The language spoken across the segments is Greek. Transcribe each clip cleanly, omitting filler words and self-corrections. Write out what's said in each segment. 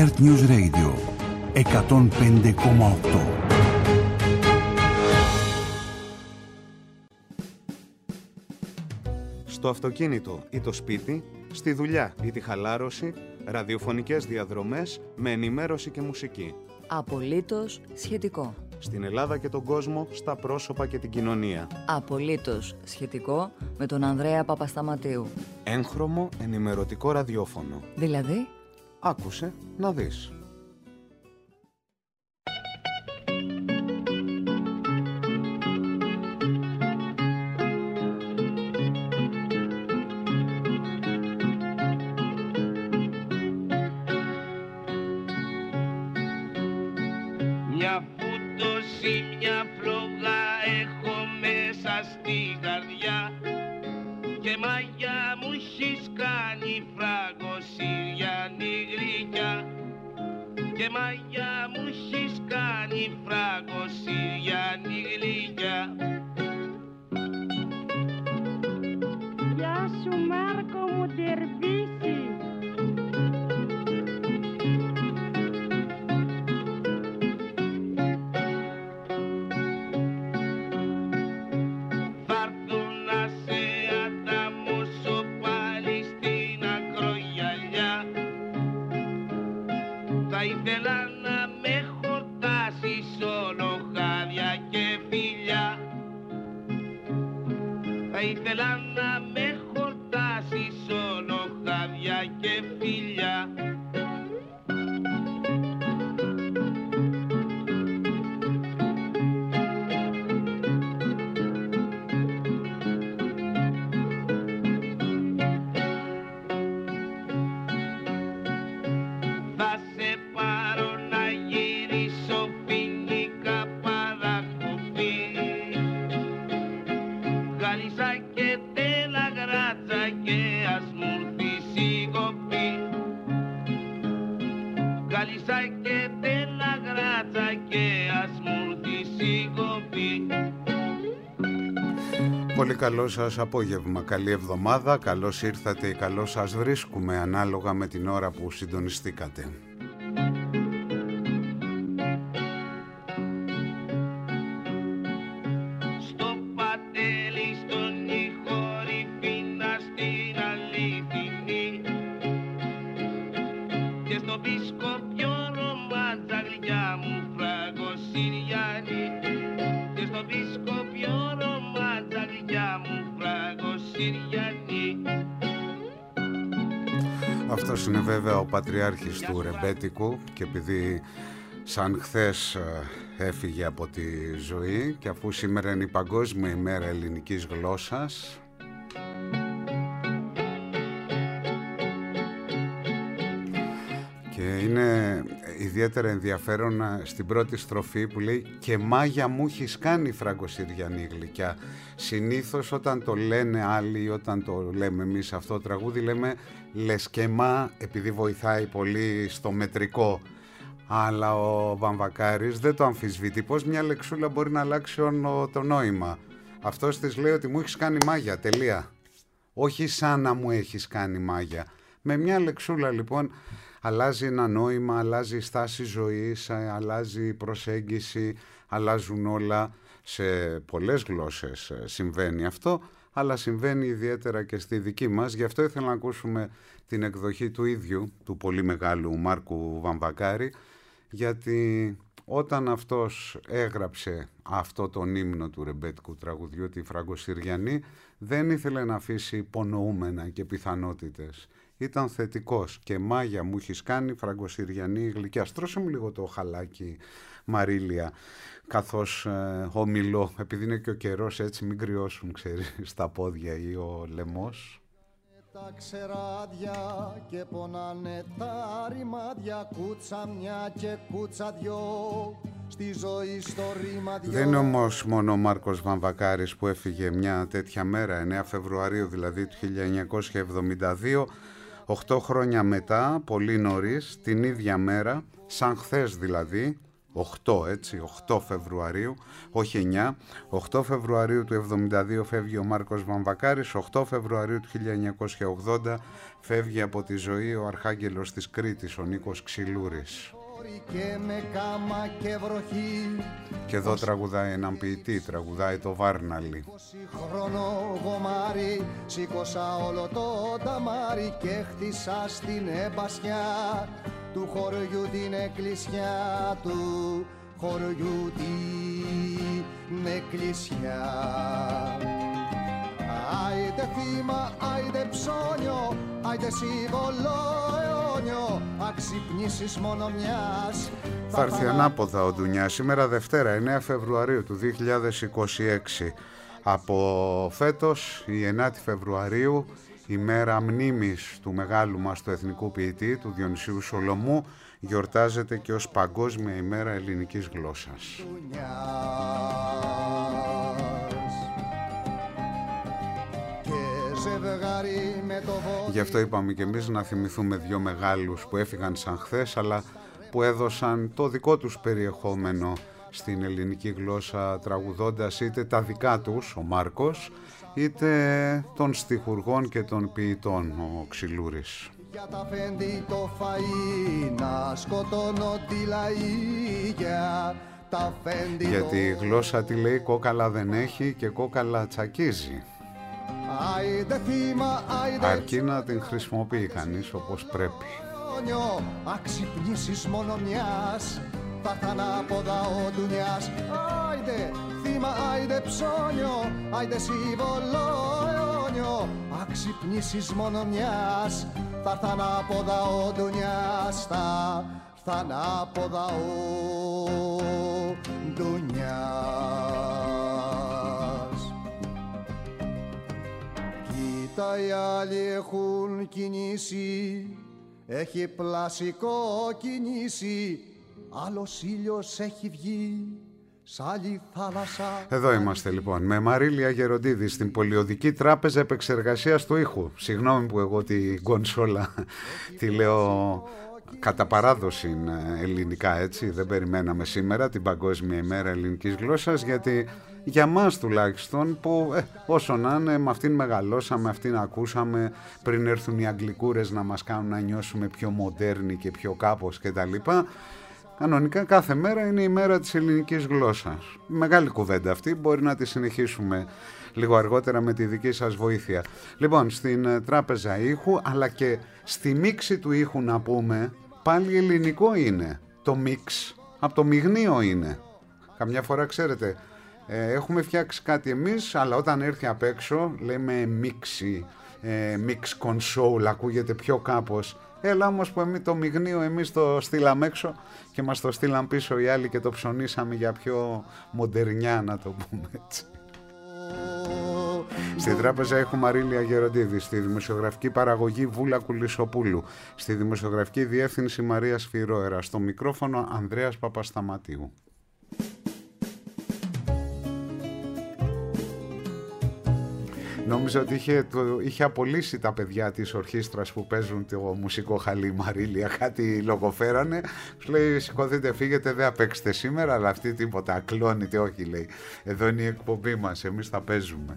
Earth News Radio 105,8. Στο αυτοκίνητο ή το σπίτι, στη δουλειά ή τη χαλάρωση, ραδιοφωνικές διαδρομές με ενημέρωση και μουσική. Απολύτως σχετικό. Στην Ελλάδα και τον κόσμο, στα πρόσωπα και την κοινωνία. Απολύτως σχετικό με τον Ανδρέα Παπασταματίου. Έγχρωμο ενημερωτικό ραδιόφωνο. Δηλαδή, άκουσε να δεις. Μια φούτωση, μια φλόγα έχω μέσα στη καρδιά και μαγιά μου έχεις κάνει φράγκο Συριανή γλυκιά και μαγιά μου έχεις κάνει φράγκο Συριανή γλυκιά. Γεια σου Μάρκο μου Ντερβίση. Ήθελα να με χορτάσεις όλο χάδια και φιλιά. Θα σε πάρω να γυρίσω ποινικά παρακοπή, Γάλισσα και τέλα γράτσα και ας μου έρθει σιγοπή. Γάλισσα και τέλα γράτσα και ας μου έρθει σιγοπή. Πολύ καλό σας απόγευμα, καλή εβδομάδα, καλώς ήρθατε ή καλώς σας βρίσκουμε ανάλογα με την ώρα που συντονιστήκατε. Αυτός είναι βέβαια ο πατριάρχης του ρεμπέτικου και επειδή σαν χθες έφυγε από τη ζωή και αφού σήμερα είναι η Παγκόσμια ημέρα ελληνικής γλώσσας, και είναι ιδιαίτερα ενδιαφέρον στην πρώτη στροφή που λέει «Και μάγια μου έχεις κάνει φραγκοσυριανή γλυκιά». Συνήθως όταν το λένε άλλοι, όταν το λέμε εμείς αυτό το τραγούδι, λέμε «λες και μα», επειδή βοηθάει πολύ στο μετρικό. Αλλά ο Βαμβακάρης δεν το αμφισβητεί, πως μια λεξούλα μπορεί να αλλάξει το νόημα. Αυτός της λέει ότι μου έχεις κάνει μάγια, τελεία. Όχι σαν να μου έχεις κάνει μάγια. Με μια λεξούλα λοιπόν αλλάζει ένα νόημα, αλλάζει η στάση ζωής, αλλάζει η προσέγγιση, αλλάζουν όλα. Σε πολλές γλώσσες συμβαίνει αυτό, αλλά συμβαίνει ιδιαίτερα και στη δική μας. Γι' αυτό ήθελα να ακούσουμε την εκδοχή του ίδιου, του πολύ μεγάλου Μάρκου Βαμβακάρη, γιατί όταν αυτός έγραψε αυτό τον ύμνο του ρεμπέτικου τραγουδιού, τη Φραγκοσυριανή, δεν ήθελε να αφήσει υπονοούμενα και πιθανότητες. Ήταν θετικός και μάγια μου έχεις κάνει φραγκοσυριανή γλυκιά. Στρώσε μου λίγο το χαλάκι, Μαρίλια, καθώς ομιλώ, επειδή είναι και ο καιρός έτσι, μην κρυώσουν, ξέρεις, στα πόδια ή ο λαιμός. Τα ξεράδια και πονάνε τα ρημάδια, κούτσα μια και κούτσα δυο, στη ζωή στο ρήμα δυο. Δεν είναι όμως μόνο ο Μάρκος Βαμβακάρης που έφυγε μια τέτοια μέρα, 9 Φεβρουαρίου δηλαδή του 1972, 8 χρόνια μετά, πολύ νωρίς, την ίδια μέρα, σαν χθες δηλαδή, 8, έτσι, 8 Φεβρουαρίου, όχι 9, 8 Φεβρουαρίου του 72 φεύγει ο Μάρκος Βαμβακάρης, 8 Φεβρουαρίου του 1980 φεύγει από τη ζωή ο αρχάγγελος της Κρήτης, ο Νίκος Ξυλούρης. Και με κάμα και βροχή. Και εδώ τραγουδάει έναν ποιητή, τραγουδάει το Βάρναλι. 20 χρόνο γομάρι, σήκωσα όλο το ταμάρι και χτίσα στην εμπασιά του χωριού την εκκλησιά, του χωριού την εκκλησιά. Άιντε θύμα, άιντε ψώνιο, άιντε σύμβολο αιώνιο, αξυπνήσεις μόνο μιας. Θα έρθει ανάποδα ο Ντουνιάς, σήμερα Δευτέρα 9 Φεβρουαρίου του 2026. Από φέτος η 9η Φεβρουαρίου, η μέρα μνήμης του μεγάλου μας του εθνικού ποιητή, του Διονυσίου Σολομού, γιορτάζεται και ως Παγκόσμια ημέρα ελληνικής γλώσσας. Γι' αυτό είπαμε και εμείς να θυμηθούμε δύο μεγάλους που έφυγαν σαν χθες, αλλά που έδωσαν το δικό τους περιεχόμενο στην ελληνική γλώσσα, τραγουδώντας είτε τα δικά τους, ο Μάρκος, είτε των στιχουργών και των ποιητών, ο Ξυλούρης. Για τα φέντη το φαΐ, να σκοτώνω τη λαΐγια. Γιατί η γλώσσα τι λέει, κόκαλα δεν έχει και κόκαλα τσακίζει. Αρκεί να την χρησιμοποιεί κανείς όπως πρέπει. Αξυπνήσεις μόνο μιας, θα έρθ' ανάποδα ο Ντουνιάς. Άιντε θύμα, άιντε ψώνιο, άιντε σύμβολο αιώνιο, αξυπνήσεις μόνο μιας, θα έρθ' ανάποδα ο Ντουνιάς, θα έρθ' ανάποδα ο Ντουνιάς. Κοίτα, οι άλλοι έχουν κινήσει, έχει πλασικό κινήσει, άλλος ήλιος έχει βγει σ' άλλη θάλασσα. Εδώ είμαστε λοιπόν με Μαρίλια Γεροντίδη στην Πολιοδική Τράπεζα Επεξεργασίας του Ήχου. Συγγνώμη που εγώ την κονσόλα τη λέω κατά παράδοση ελληνικά, έτσι. Δεν περιμέναμε σήμερα την Παγκόσμια ημέρα ελληνικής γλώσσας, γιατί για μας τουλάχιστον που όσο να είναι, με αυτήν μεγαλώσαμε, αυτήν ακούσαμε πριν έρθουν οι αγγλικούρες να μας κάνουν να νιώσουμε πιο μοντέρνοι και πιο κάπως κτλ. Κανονικά κάθε μέρα είναι η μέρα της ελληνικής γλώσσας. Μεγάλη κουβέντα αυτή, μπορεί να τη συνεχίσουμε λίγο αργότερα με τη δική σας βοήθεια. Λοιπόν, στην Τράπεζα Ήχου, αλλά και στη μίξη του ήχου να πούμε, πάλι ελληνικό είναι. Το μίξ, από το μειγνίο είναι. Καμιά φορά ξέρετε, έχουμε φτιάξει κάτι εμείς, αλλά όταν έρθει απ' έξω λέμε μίξη, mix console, ακούγεται πιο κάπως. Έλα όμως που εμείς το μειγνίο εμείς το στείλαμε έξω και μας το στείλαν πίσω οι άλλοι και το ψωνίσαμε για πιο μοντερνιά, να το πούμε έτσι. Στη Τράπεζα έχουμε Μαρίλια Γεροντίδη, στη δημοσιογραφική παραγωγή Βούλα Κουλισσοπούλου, στη δημοσιογραφική διεύθυνση Μαρία Σφυρόερα, στο μικρόφωνο Ανδρέας Παπασταματίου. Νόμιζα ότι είχε απολύσει τα παιδιά της ορχήστρας που παίζουν το μουσικό χαλί Μαρίλια, κάτι λογοφέρανε. Σου λέει σηκωθείτε, φύγετε, δεν παίξετε σήμερα, αλλά αυτή τίποτα, ακλώνεται, όχι λέει. Εδώ είναι η εκπομπή μας, εμείς θα παίζουμε.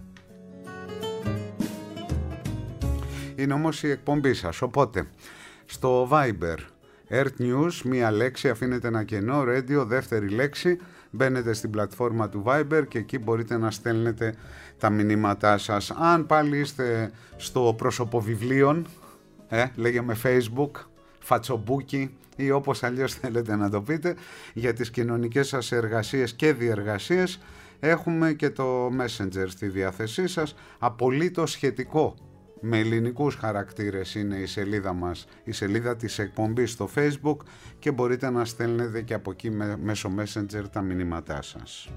Είναι όμως η εκπομπή σας, οπότε στο Viber Earth News, μία λέξη, αφήνετε ένα κενό, Radio, δεύτερη λέξη, μπαίνετε στην πλατφόρμα του Viber και εκεί μπορείτε να στέλνετε τα μηνύματά σας. Αν πάλι είστε στο προσωποβιβλίων, λέγαμε Facebook, φατσομπούκι ή όπως αλλιώς θέλετε να το πείτε, για τις κοινωνικές σας εργασίες και διεργασίες, έχουμε και το Messenger στη διάθεσή σας, απολύτως σχετικό. Με ελληνικούς χαρακτήρες είναι η σελίδα μας, η σελίδα της εκπομπής στο Facebook, και μπορείτε να στέλνετε και από εκεί μέσω Messenger τα μηνύματά σας.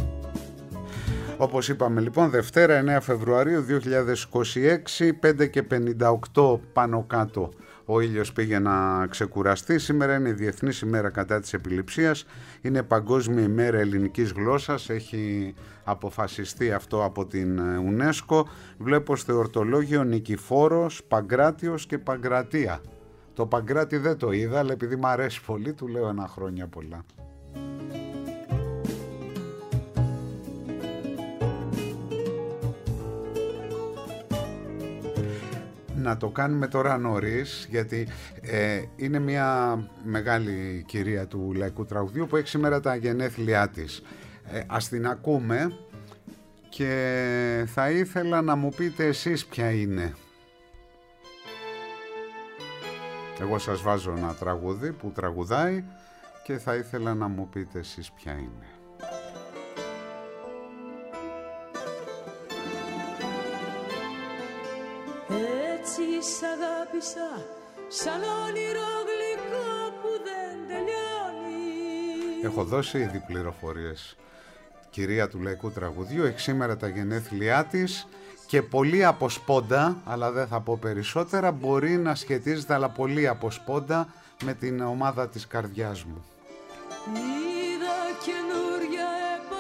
Όπως είπαμε λοιπόν, Δευτέρα 9 Φεβρουαρίου 2026, 5:58 πάνω κάτω ο ήλιος πήγε να ξεκουραστεί. Σήμερα είναι η Διεθνής ημέρα κατά της επιληψίας, είναι Παγκόσμια ημέρα ελληνικής γλώσσας, έχει αποφασιστεί αυτό από την UNESCO. Βλέπω στο εορτολόγιο Νικηφόρος, Παγκράτιος και Παγκρατία. Το Παγκράτη δεν το είδα, αλλά επειδή μου αρέσει πολύ του λέω ένα χρόνια πολλά. να το κάνουμε τώρα νωρίς, γιατί είναι μια μεγάλη κυρία του λαϊκού τραγουδιού που έχει σήμερα τα γενέθλιά της. Ας την ακούμε και θα ήθελα να μου πείτε εσείς ποια είναι. Εγώ σας βάζω ένα τραγούδι που τραγουδάει και θα ήθελα να μου πείτε εσείς ποια είναι. Έτσι σ' αγάπησα σαν όνειρο γλυκό που δεν τελειώνει. Έχω δώσει ήδη πληροφορίες. Κυρία του λαϊκού τραγουδιού, έχει σήμερα τα γενέθλιά της και πολύ από σπόντα, αλλά δεν θα πω περισσότερα, μπορεί να σχετίζεται, αλλά πολύ από σπόντα, με την ομάδα της καρδιάς μου. Είδα καινούρια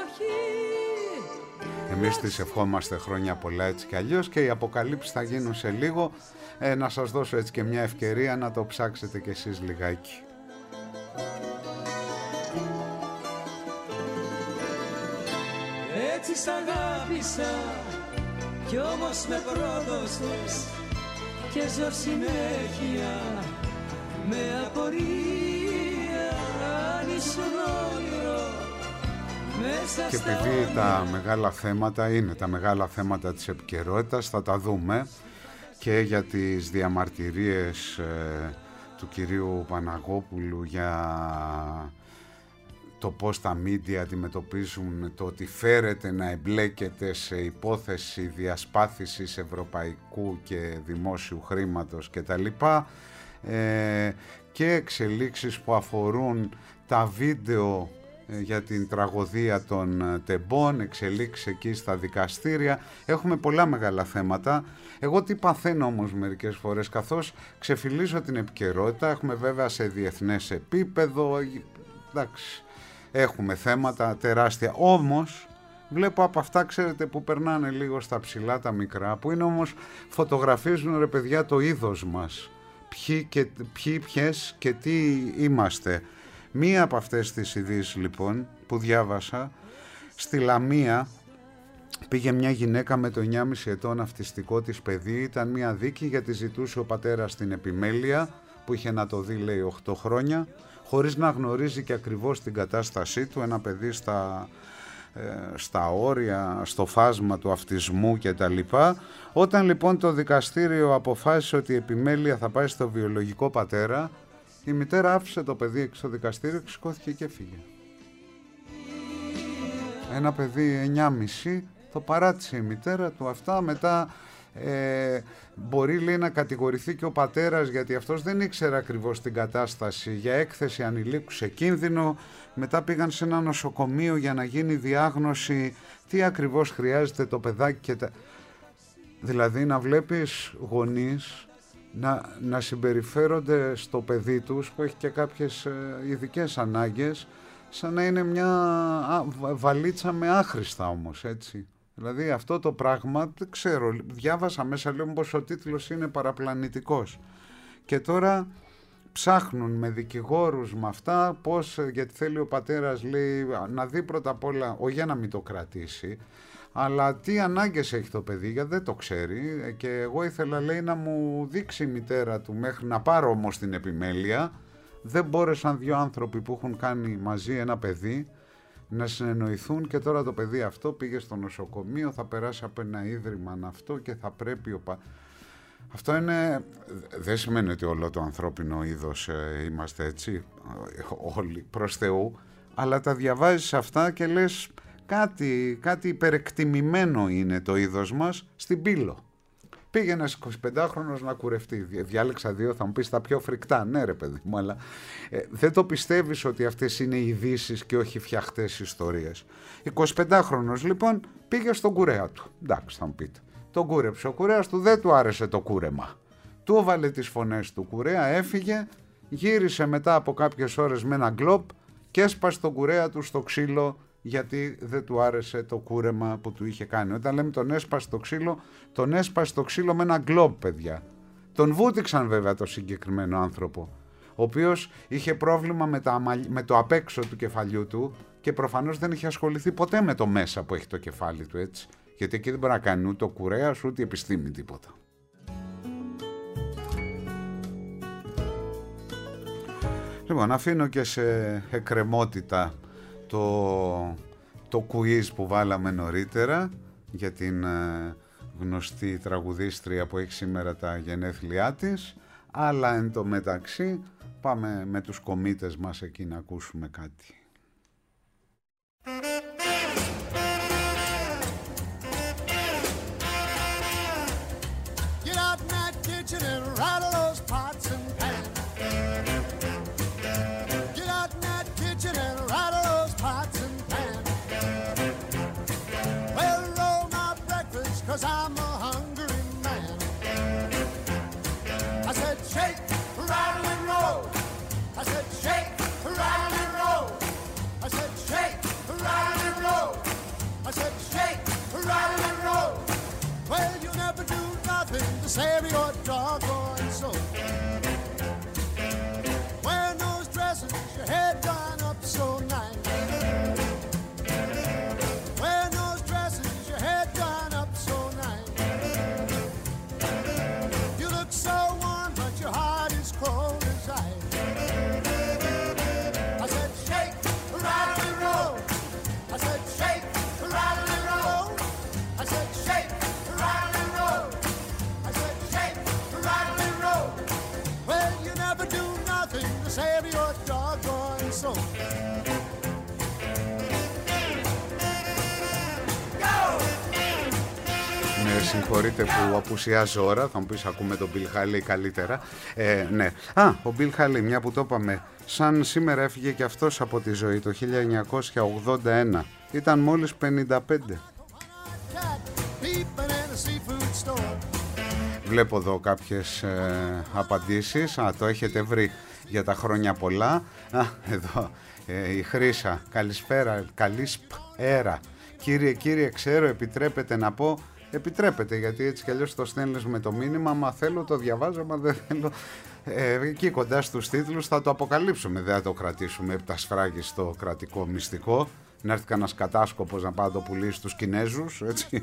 εποχή. Εμείς της ευχόμαστε χρόνια πολλά έτσι κι αλλιώς και οι αποκαλύψεις θα γίνουν σε λίγο. Να σας δώσω έτσι και μια ευκαιρία να το ψάξετε κι εσείς λιγάκι. Έτσι σ' αγάπησα κι όμως με πρόδωσες και ζω συνέχεια με απορία αν ήσουν όνειρο μέσα και στα επειδή όνειρα. τα μεγάλα θέματα είναι τα μεγάλα θέματα της επικαιρότητας, θα τα δούμε και για τις διαμαρτυρίες του κυρίου Παναγόπουλου για το πώς τα μίντια αντιμετωπίζουν το ότι φέρεται να εμπλέκεται σε υπόθεση διασπάθησης ευρωπαϊκού και δημόσιου χρήματος κτλ. Και εξελίξεις που αφορούν τα βίντεο για την τραγωδία των τεμπών, εξελίξεις εκεί στα δικαστήρια. Έχουμε πολλά μεγάλα θέματα. Εγώ τι παθαίνω όμως μερικές φορές, καθώς ξεφυλίζω την επικαιρότητα, έχουμε βέβαια σε διεθνές επίπεδο, εντάξει, έχουμε θέματα τεράστια, όμως βλέπω από αυτά, ξέρετε, που περνάνε λίγο στα ψηλά τα μικρά, που είναι όμως φωτογραφίζουν, ρε παιδιά, το είδος μας, ποιες και τι είμαστε. Μία από αυτές τις ειδήσεις λοιπόν που διάβασα, στη Λαμία πήγε μια γυναίκα με το 9,5 ετών αυτιστικό της παιδί, ήταν μια δίκη γιατί ζητούσε ο πατέρας την επιμέλεια που είχε να το δει, λέει, 8 χρόνια, χωρίς να γνωρίζει και ακριβώς την κατάστασή του, ένα παιδί στα όρια, στο φάσμα του αυτισμού κτλ. Όταν λοιπόν το δικαστήριο αποφάσισε ότι η επιμέλεια θα πάει στο βιολογικό πατέρα, η μητέρα άφησε το παιδί έξω στο δικαστήριο και σηκώθηκε και έφυγε. Ένα παιδί 9,5, το παράτησε η μητέρα του αυτά, μετά μπορεί, λέει, να κατηγορηθεί και ο πατέρας γιατί αυτός δεν ήξερε ακριβώς την κατάσταση, για έκθεση ανηλίκου σε κίνδυνο. Μετά πήγαν σε ένα νοσοκομείο για να γίνει διάγνωση τι ακριβώς χρειάζεται το παιδάκι δηλαδή να βλέπεις γονείς να συμπεριφέρονται στο παιδί τους που έχει και κάποιες ειδικές ανάγκες σαν να είναι μια βαλίτσα με άχρηστα όμως, έτσι. Δηλαδή αυτό το πράγμα, δεν ξέρω, διάβασα μέσα, λέω πως ο τίτλος είναι παραπλανητικός. Και τώρα ψάχνουν με δικηγόρους με αυτά, πώς, γιατί θέλει ο πατέρας, λέει, να δει πρώτα απ' όλα, όχι για να μην το κρατήσει, αλλά τι ανάγκες έχει το παιδί, γιατί δεν το ξέρει. Και εγώ ήθελα, λέει, να μου δείξει η μητέρα του μέχρι να πάρω όμως την επιμέλεια. Δεν μπόρεσαν δύο άνθρωποι που έχουν κάνει μαζί ένα παιδί να συνεννοηθούν και τώρα το παιδί αυτό πήγε στο νοσοκομείο, θα περάσει από ένα ίδρυμα αυτό και θα πρέπει αυτό είναι, δεν σημαίνει ότι όλο το ανθρώπινο είδος είμαστε έτσι όλοι προς Θεού, αλλά τα διαβάζεις αυτά και λες κάτι υπερεκτιμημένο είναι το είδος μας στην πύλο. Πήγε ένας 25χρονος να κουρευτεί. Διάλεξα δύο, θα μου πεις, τα πιο φρικτά. Ναι, ρε παιδί μου, αλλά δεν το πιστεύεις ότι αυτές είναι ειδήσεις και όχι φτιαχτές ιστορίες. 25χρονος λοιπόν πήγε στον κουρέα του. Εντάξει, θα μου πείτε. Τον κούρεψε. Ο κουρέας του δεν του άρεσε το κούρεμα. Του έβαλε τις φωνές του κουρέα, έφυγε, γύρισε μετά από κάποιες ώρες με ένα γκλοπ και έσπασε τον κουρέα του στο ξύλο, γιατί δεν του άρεσε το κούρεμα που του είχε κάνει. Όταν λέμε τον έσπασε το ξύλο με ένα γκλοπ, παιδιά. Τον βούτυξαν βέβαια το συγκεκριμένο άνθρωπο, ο οποίος είχε πρόβλημα με το απέξω του κεφαλιού του και προφανώς δεν είχε ασχοληθεί ποτέ με το μέσα που έχει το κεφάλι του, έτσι. Γιατί εκεί δεν μπορεί να κάνει ούτε ο κουρέας ούτε η επιστήμη τίποτα. Λοιπόν, αφήνω και σε εκκρεμότητα το quiz που βάλαμε νωρίτερα για την γνωστή τραγουδίστρια που έχει σήμερα τα γενέθλιά της, αλλά εν τω μεταξύ πάμε με τους κομίτες μας εκεί να ακούσουμε κάτι. Get out in that kitchen and rattle those pots and pans. Get out in that kitchen and rattle those pots and pans. Well, roll my breakfast, 'cause I'm a hungry man. I said shake, rattle and roll. I said shake, rattle and roll. I said shake, rattle and roll. I said shake, rattle and roll. Well, you never do nothing to save your doggone soul. Wearing those dresses, your head done up so nice. Wearing those dresses, your head done up so nice. You look so warm, but your heart is cold as ice. I said shake, rattle and roll. I said shake, rattle and roll. I said shake, rattle and roll. I said shake, rattle and roll. Well, you never do nothing to save your doggone soul. Με συγχωρείτε που απουσιάζω ώρα, θα μου πεις ακούμε τον Bill Haley καλύτερα. Ναι. Ο Bill Haley, μια που το είπαμε, σαν σήμερα έφυγε και αυτός από τη ζωή το 1981. Ήταν μόλις 55. Βλέπω εδώ κάποιες απαντήσεις. Το έχετε βρει για τα χρόνια πολλά. Εδώ η Χρύσα. Καλησπέρα. Καλησπέρα. Κύριε, ξέρω, επιτρέπετε να πω. Επιτρέπετε, γιατί έτσι κι αλλιώς το στέλνεις με το μήνυμα. Μα θέλω το διαβάζω, μα δεν θέλω. Εκεί κοντά στους τίτλους θα το αποκαλύψουμε. Δεν θα το κρατήσουμε επ' τα σφράγγι στο κρατικό μυστικό. Να έρθει κανένας κατάσκοπος να πάει το πουλήσει στους Κινέζους, έτσι.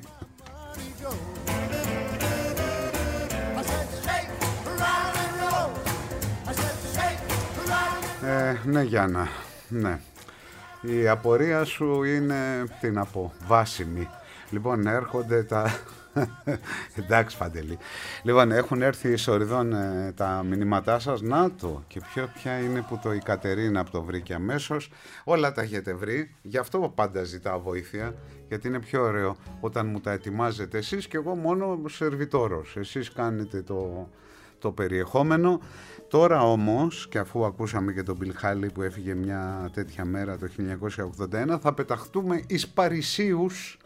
Ναι, Γιάννα, ναι. Η απορία σου είναι, τι να πω, βάσιμη. Λοιπόν, έρχονται τα... Εντάξει, Παντελή. Λοιπόν, έχουν έρθει εις οριδών τα μηνύματά σας. Να το, και ποια είναι που η Κατερίνα που το βρήκε αμέσως. Όλα τα έχετε βρει. Γι' αυτό πάντα ζητάω βοήθεια, γιατί είναι πιο ωραίο όταν μου τα ετοιμάζετε εσείς και εγώ μόνο σερβιτόρος. Εσείς κάνετε το περιεχόμενο. Τώρα όμως, και αφού ακούσαμε και τον Bill Haley που έφυγε μια τέτοια μέρα το 1981, θα πεταχτούμε εις Παρισίους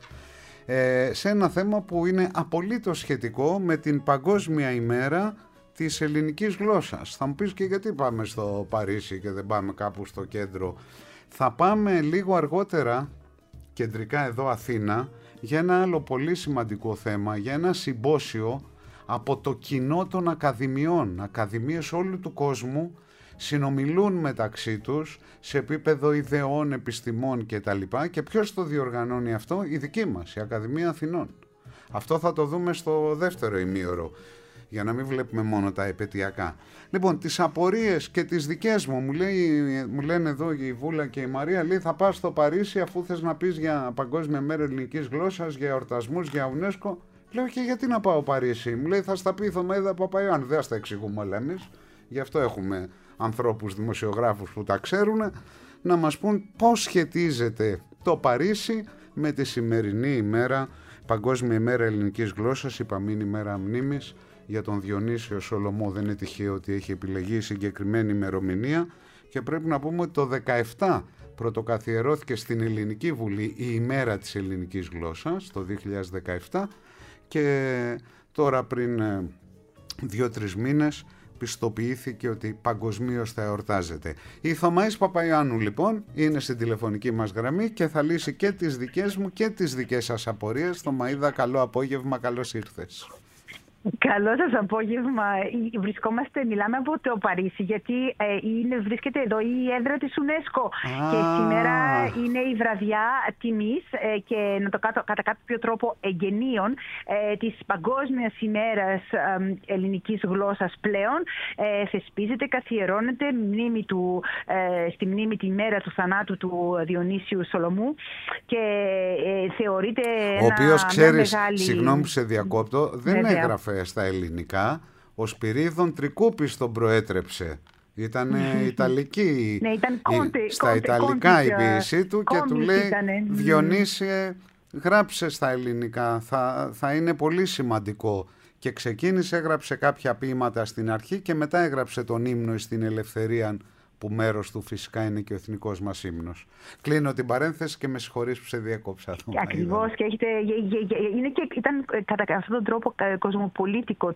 σε ένα θέμα που είναι απολύτως σχετικό με την Παγκόσμια ημέρα της ελληνικής γλώσσας. Θα μου πεις, και γιατί πάμε στο Παρίσι και δεν πάμε κάπου στο κέντρο? Θα πάμε λίγο αργότερα, κεντρικά εδώ Αθήνα, για ένα άλλο πολύ σημαντικό θέμα, για ένα συμπόσιο από το κοινό των ακαδημιών. Ακαδημίες όλου του κόσμου συνομιλούν μεταξύ τους σε επίπεδο ιδεών, επιστημών κτλ. Και ποιος το διοργανώνει αυτό? Η δική μας, η Ακαδημία Αθηνών. Αυτό θα το δούμε στο δεύτερο ημίωρο, για να μην βλέπουμε μόνο τα επαιτειακά. Λοιπόν, τις απορίες και τις δικές μου λένε εδώ η Βούλα και η Μαρία, λέει, θα πας στο Παρίσι αφού θες να πεις για Παγκόσμια Μέρα Ελληνικής Γλώσσας, για εορτασμούς, για UNESCO. Λέω, και γιατί να πάω Παρίσι? Μου λέει, θα στα πει η Θωμαίδα Παπαϊωάννου. Δεν θα τα εξηγούμε όλα εμείς. Γι' αυτό έχουμε ανθρώπους δημοσιογράφους που τα ξέρουν, να μας πούν πώς σχετίζεται το Παρίσι με τη σημερινή ημέρα, Παγκόσμια ημέρα ελληνικής γλώσσας, υπαμήν ημέρα μνήμης για τον Διονύσιο Σολομό. Δεν είναι τυχαίο ότι έχει επιλεγεί η συγκεκριμένη ημερομηνία, και πρέπει να πούμε ότι το 17 πρωτοκαθιερώθηκε στην Ελληνική Βουλή η ημέρα της ελληνικής γλώσσας, το 2017, και τώρα πριν 2-3 μήνες πιστοποιήθηκε ότι παγκοσμίως θα εορτάζεται. Η Θωμαής Παπαϊωάννου λοιπόν είναι στην τηλεφωνική μας γραμμή και θα λύσει και τις δικές μου και τις δικές σας απορίες. Θωμαίδα, καλό απόγευμα, καλώς ήρθες. Καλό σας απόγευμα. Μιλάμε από το Παρίσι, γιατί βρίσκεται εδώ η έδρα της UNESCO και σήμερα είναι η βραδιά τιμής και να το κατά κάποιο τρόπο εγγενείων της Παγκόσμιας ημέρας ελληνικής γλώσσας πλέον. Θεσπίζεται, καθιερώνεται στη μνήμη τη μέρα του θανάτου του Διονύσιου Σολομού και θεωρείται ο οποίος, ξέρεις, μεγάλη... συγγνώμη που σε διακόπτω, δεν έγραφε στα ελληνικά. Ο Σπυρίδων Τρικούπης τον προέτρεψε. Ήταν Ιταλική. Ναι, ήταν στα Ιταλικά η ποιησή του και του λέει Διονύσιε, γράψε στα ελληνικά, θα είναι πολύ σημαντικό. Και ξεκίνησε, έγραψε κάποια ποίηματα στην αρχή και μετά έγραψε τον ύμνο στην ελευθερία, που μέρος του φυσικά είναι και ο εθνικός μας ύμνος. Κλείνω την παρένθεση και με συγχωρείς που σε διέκοψα. Ακριβώς, και ήταν κατά αυτόν τον τρόπο κοσμοπολίτικο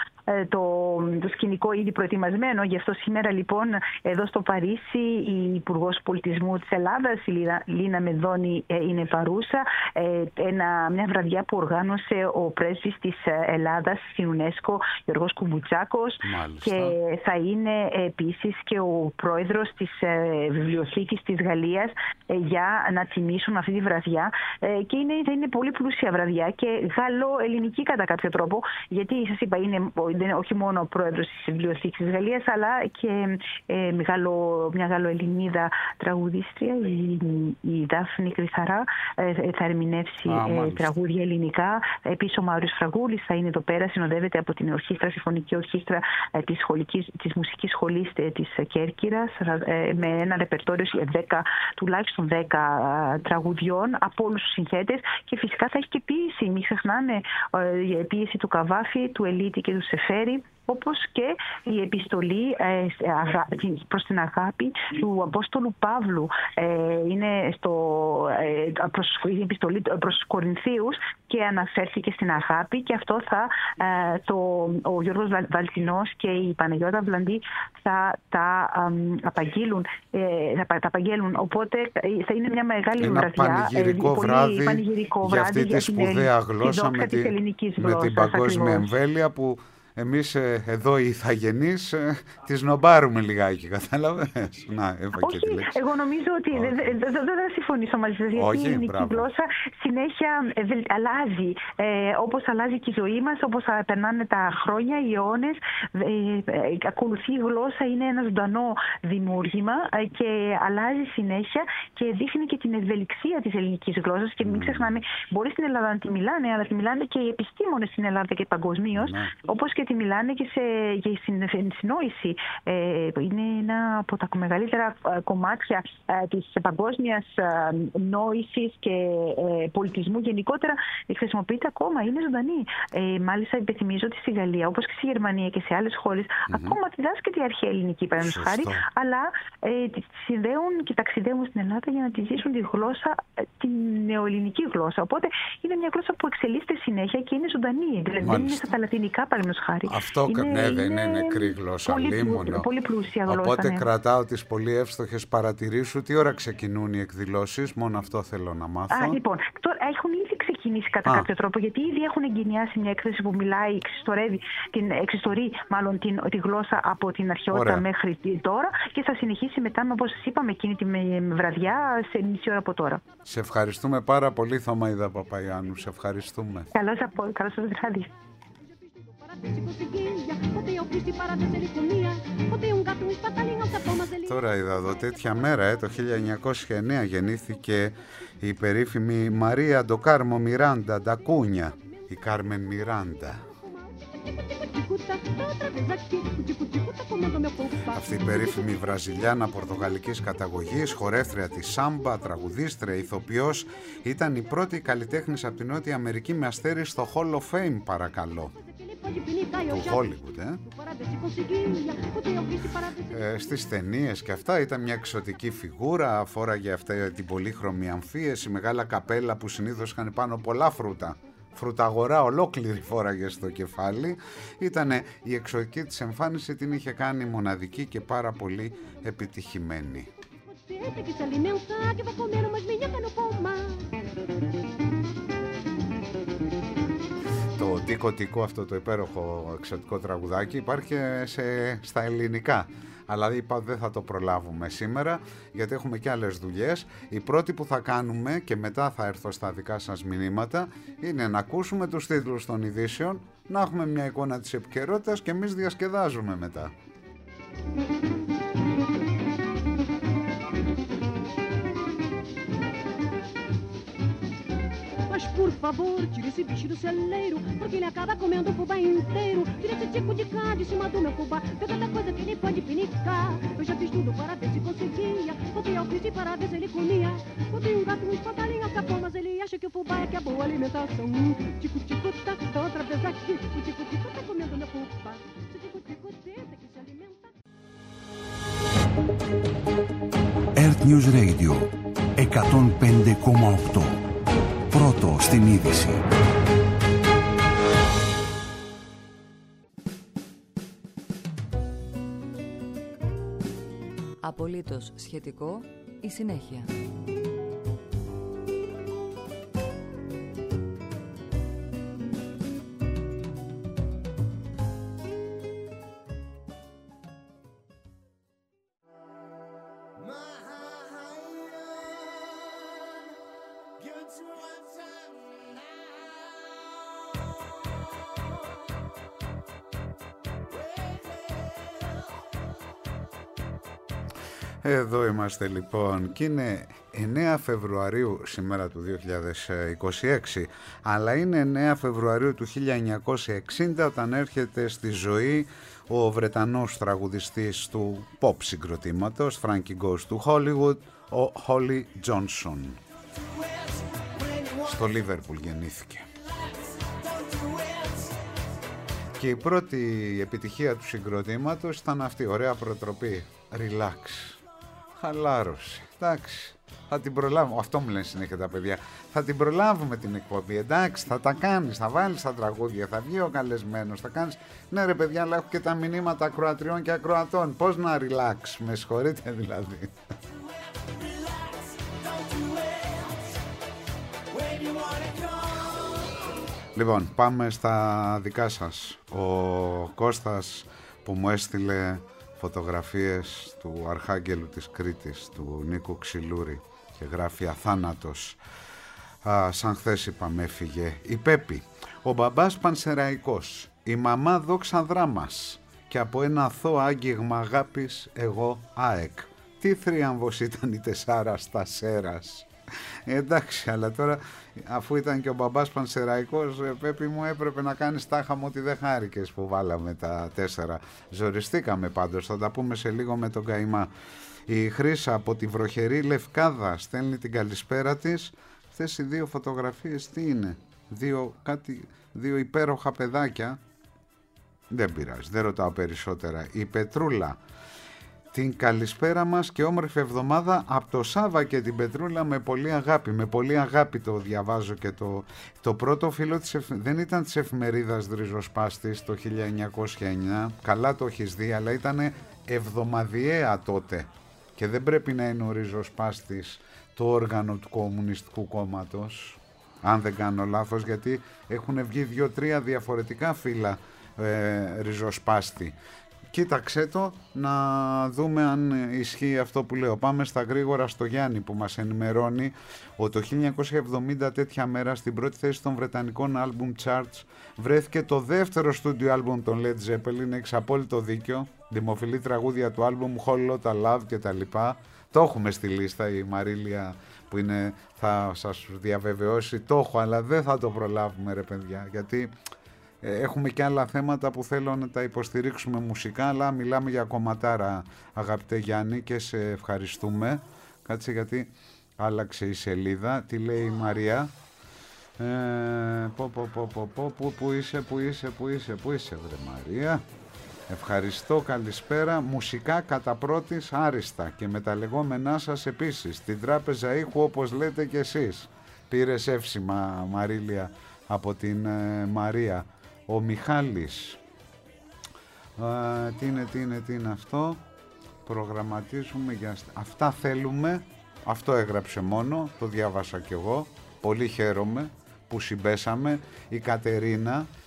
το σκηνικό ήδη προετοιμασμένο. Γι' αυτό σήμερα λοιπόν εδώ στο Παρίσι η Υπουργός Πολιτισμού της Ελλάδας, η Λίνα Μεδόνη, είναι παρούσα. Μια βραδιά που οργάνωσε ο πρέσβης της Ελλάδας στην UNESCO, Γιώργος Κουμπουτσάκος. Μάλιστα. Και θα είναι επίσης και ο πρόεδρος της Βιβλιοθήκης της Γαλλίας για να τιμήσουν αυτή τη βραδιά. Και θα είναι πολύ πλούσια βραδιά και γαλλο-ελληνική κατά κάποιο τρόπο, γιατί σας είπα είναι όχι μόνο ο πρόεδρος της Βιβλιοθήκης της Γαλλίας, αλλά και μια Γαλλο-Ελληνίδα τραγουδίστρια, η Δάφνη Κρυθαρά, θα ερμηνεύσει τραγούδια ελληνικά. Επίσης ο Μάριος Φραγούλης θα είναι εδώ πέρα, συνοδεύεται από την Συμφωνική Ορχήστρα της Μουσικής Σχολής της Κέρκυρας, με ένα ρεπερτόριο τουλάχιστον 10 τραγουδιών από όλους τους συνθέτες, και φυσικά θα έχει και ποίηση. Μην ξεχνάμε η ποίηση του Καβάφη, του Ελίτη και του Σεφέρη, όπως και η επιστολή προς την αγάπη του Απόστολου Παύλου. Είναι η επιστολή προς τους Κορινθίους και αναφέρθηκε στην αγάπη, και αυτό ο Γιώργος Βαλτινός και η Παναγιώτα Βλαντή θα τα απαγγέλουν. Οπότε θα είναι μια μεγάλη βραδιά. Πανηγυρικό βράδυ για αυτή τη σπουδαία γλώσσα με την παγκόσμια εμβέλεια που εμείς εδώ οι ηθαγενείς τις νομπάρουμε λιγάκι, κατάλαβες. Όχι, εγώ νομίζω ότι δεν θα συμφωνήσω μαζί σας, γιατί η ελληνική γλώσσα συνέχεια αλλάζει. Όπως αλλάζει και η ζωή μας, όπως περνάνε τα χρόνια, οι αιώνες, ακολουθεί η γλώσσα, είναι ένα ζωντανό δημιούργημα και αλλάζει συνέχεια και δείχνει και την ευελιξία της ελληνικής γλώσσας. Και μην ξεχνάμε, μπορεί στην Ελλάδα να τη μιλάνε, αλλά τη μιλάνε και οι επιστήμονες στην Ελλάδα και παγκοσμίως, όπως και τη μιλάνε και για συνόηση. Είναι ένα από τα μεγαλύτερα κομμάτια της παγκόσμιας νόησης και πολιτισμού γενικότερα. Χρησιμοποιείται ακόμα, είναι ζωντανή. Μάλιστα, υπενθυμίζω ότι στη Γαλλία, όπως και στη Γερμανία και σε άλλες χώρες, ακόμα διδάσκεται η αρχαία ελληνική, παραδείγματος χάρη, αλλά συνδέουν και ταξιδεύουν στην Ελλάδα για να τη ζήσουν τη γλώσσα, την νεοελληνική γλώσσα. Οπότε είναι μια γλώσσα που εξελίσσεται συνέχεια και είναι ζωντανή. Δηλαδή δεν είναι στα λατινικά, παραδείγματος χάρη. Αυτό δεν είναι νεκρή γλώσσα, πολύ πλούσια γλώσσα. Οπότε κρατάω τις πολύ εύστοχες παρατηρήσεις σου. Τι ώρα ξεκινούν οι εκδηλώσεις, μόνο αυτό θέλω να μάθω. Λοιπόν, τώρα έχουν ήδη ξεκινήσει κατά κάποιο τρόπο, γιατί ήδη έχουν εγκαινιάσει μια έκθεση που μιλάει, εξιστορεί μάλλον τη γλώσσα από την αρχαιότητα μέχρι τώρα, και θα συνεχίσει μετά, όπως σας είπαμε, εκείνη τη βραδιά σε μισή ώρα από τώρα. Σε ευχαριστούμε πάρα πολύ, Θωμαίδα Παπαϊάννου. Σε ευχαριστούμε. Καλώς σας βράδυ. Τώρα είδα εδώ τέτοια μέρα, το 1909 γεννήθηκε η περίφημη Μαρία Ντοκάρμο Μιράντα Ντακούνια, η Κάρμεν Μιράντα. Αυτή η περίφημη Βραζιλιάνα πορτογαλικής καταγωγής, χορεύτρια της σάμπα, τραγουδίστρια, ηθοποιός, ήταν η πρώτη καλλιτέχνης από την Νότια Αμερική με αστέρι στο Hall of Fame, παρακαλώ. Του Hollywood, στις ταινίες και αυτά ήταν μια εξωτική φιγούρα, φόραγε αυτή την πολύχρωμη αμφίεση, μεγάλα καπέλα που συνήθως είχαν πάνω πολλά φρούτα. Φρουταγορά ολόκληρη φόραγε στο κεφάλι. Ήτανε η εξωτική της εμφάνιση, την είχε κάνει μοναδική και πάρα πολύ επιτυχημένη. Το Τίκο Τίκο, αυτό το υπέροχο εξωτικό τραγουδάκι, υπάρχει στα ελληνικά. Αλλά είπα δεν θα το προλάβουμε σήμερα γιατί έχουμε και άλλες δουλειές. Η πρώτη που θα κάνουμε και μετά θα έρθω στα δικά σας μηνύματα είναι να ακούσουμε τους τίτλους των ειδήσεων, να έχουμε μια εικόνα της επικαιρότητας και εμείς διασκεδάζουμε μετά. Mas por favor, tire esse bicho do celeiro, porque ele acaba comendo o fubá inteiro. Tira esse tico de cá de cima do meu fubá, vê tanta coisa que ele pode pinicar. Eu já fiz tudo para ver se conseguia, botei alpiste para ver se ele comia. Botei gato, espadalinha, capô, mas ele acha que o fubá é que é boa alimentação. Tico, tico, tá, outra vez aqui, o tico, tico tá comendo meu fubá. Se tico, tico, tenta que se alimenta. Earth News Radio 105,8. Πρώτο στην είδηση. Απολύτως σχετικό η συνέχεια. Εδώ είμαστε λοιπόν και είναι 9 Φεβρουαρίου σήμερα του 2026, αλλά είναι 9 Φεβρουαρίου του 1960 όταν έρχεται στη ζωή ο Βρετανός τραγουδιστής του pop συγκροτήματος Frankie Goes to Hollywood, ο Holly Johnson. Στο Λίβερπουλ γεννήθηκε. Και η πρώτη επιτυχία του συγκροτήματος ήταν αυτή, ωραία προτροπή, relax. Χαλάρωση. Εντάξει, θα την προλάβουμε. Αυτό μου λένε συνέχεια τα παιδιά. Θα την προλάβουμε την εκπομπή. Εντάξει, θα τα κάνεις, θα βάλεις τα τραγούδια, θα βγει ο καλεσμένος, θα κάνεις. Ναι, ρε παιδιά, αλλά έχω και τα μηνύματα ακροατριών και ακροατών. Πώς να relax, με συγχωρείτε δηλαδή. Λοιπόν, πάμε στα δικά σας. Ο Κώστας που μου έστειλε φωτογραφίες του Αρχάγγελου της Κρήτης, του Νίκου Ξυλούρη, και γράφει αθάνατος. Σαν χθες είπαμε, έφυγε η Πέπη. Ο μπαμπάς Πανσεραϊκός, η μαμά δόξα δράμας και από ένα αθώο άγγιγμα αγάπης εγώ ΑΕΚ. Τι θρίαμβος ήταν η 4 στα Σέρας. Εντάξει, αλλά τώρα αφού ήταν και ο μπαμπάς Πανσεραϊκός, Πέπη μου, έπρεπε να κάνεις τάχα μου ότι δεν χάρηκες που βάλαμε τα 4. Ζοριστήκαμε πάντως, θα τα πούμε σε λίγο με τον Καημά. Η Χρύσα από τη βροχερή Λευκάδα στέλνει την καλησπέρα της. Αυτές οι δύο φωτογραφίες τι είναι? Δύο υπέροχα παιδάκια. Δεν πειράζει, δεν ρωτάω περισσότερα. Η Πετρούλα, την καλησπέρα μας και όμορφη εβδομάδα από το Σάβα και την Πετρούλα με πολύ αγάπη. Με πολύ αγάπη το διαβάζω και το πρώτο φύλλο δεν ήταν της εφημερίδας Ριζοσπάστης το 1909. Καλά το έχεις δει, αλλά ήταν εβδομαδιαία τότε. Και δεν πρέπει να είναι ο Ριζοσπάστης το όργανο του Κομμουνιστικού Κόμματος, αν δεν κάνω λάθος, γιατί έχουν βγει 2-3 διαφορετικά φύλλα Ριζοσπάστη. Κοίταξέ το να δούμε αν ισχύει αυτό που λέω. Πάμε στα γρήγορα στο Γιάννη που μας ενημερώνει ότι το 1970 τέτοια μέρα στην πρώτη θέση των βρετανικών album charts βρέθηκε το δεύτερο στούντιο album των Led Zeppelin. Έχεις απόλυτο δίκιο. Δημοφιλή τραγούδια του album Whole Lotta Love και τα λοιπά. Το έχουμε στη λίστα, η Μαρίλια που είναι, θα σας διαβεβαιώσει, το έχω, αλλά δεν θα το προλάβουμε ρε παιδιά, γιατί έχουμε και άλλα θέματα που θέλω να τα υποστηρίξουμε μουσικά, αλλά μιλάμε για κομματάρα, αγαπητέ Γιάννη, και σε ευχαριστούμε. Κάτσε γιατί άλλαξε η σελίδα. Τι λέει η Μαρία? Πού είσαι βρε Μαρία? Ευχαριστώ, καλησπέρα. Μουσικά κατά πρώτης άριστα και με τα λεγόμενά σας επίσης. Την τράπεζα ήχου όπως λέτε και εσείς. Πήρες εύσημα Μαρίλια από την Μαρία. Ο Μιχάλης, τι είναι αυτό? Προγραμματίζουμε για αυτά, θέλουμε. Αυτό έγραψε μόνο, το διάβασα κι εγώ. Πολύ χαίρομαι που συμπέσαμε. Η Κατερίνα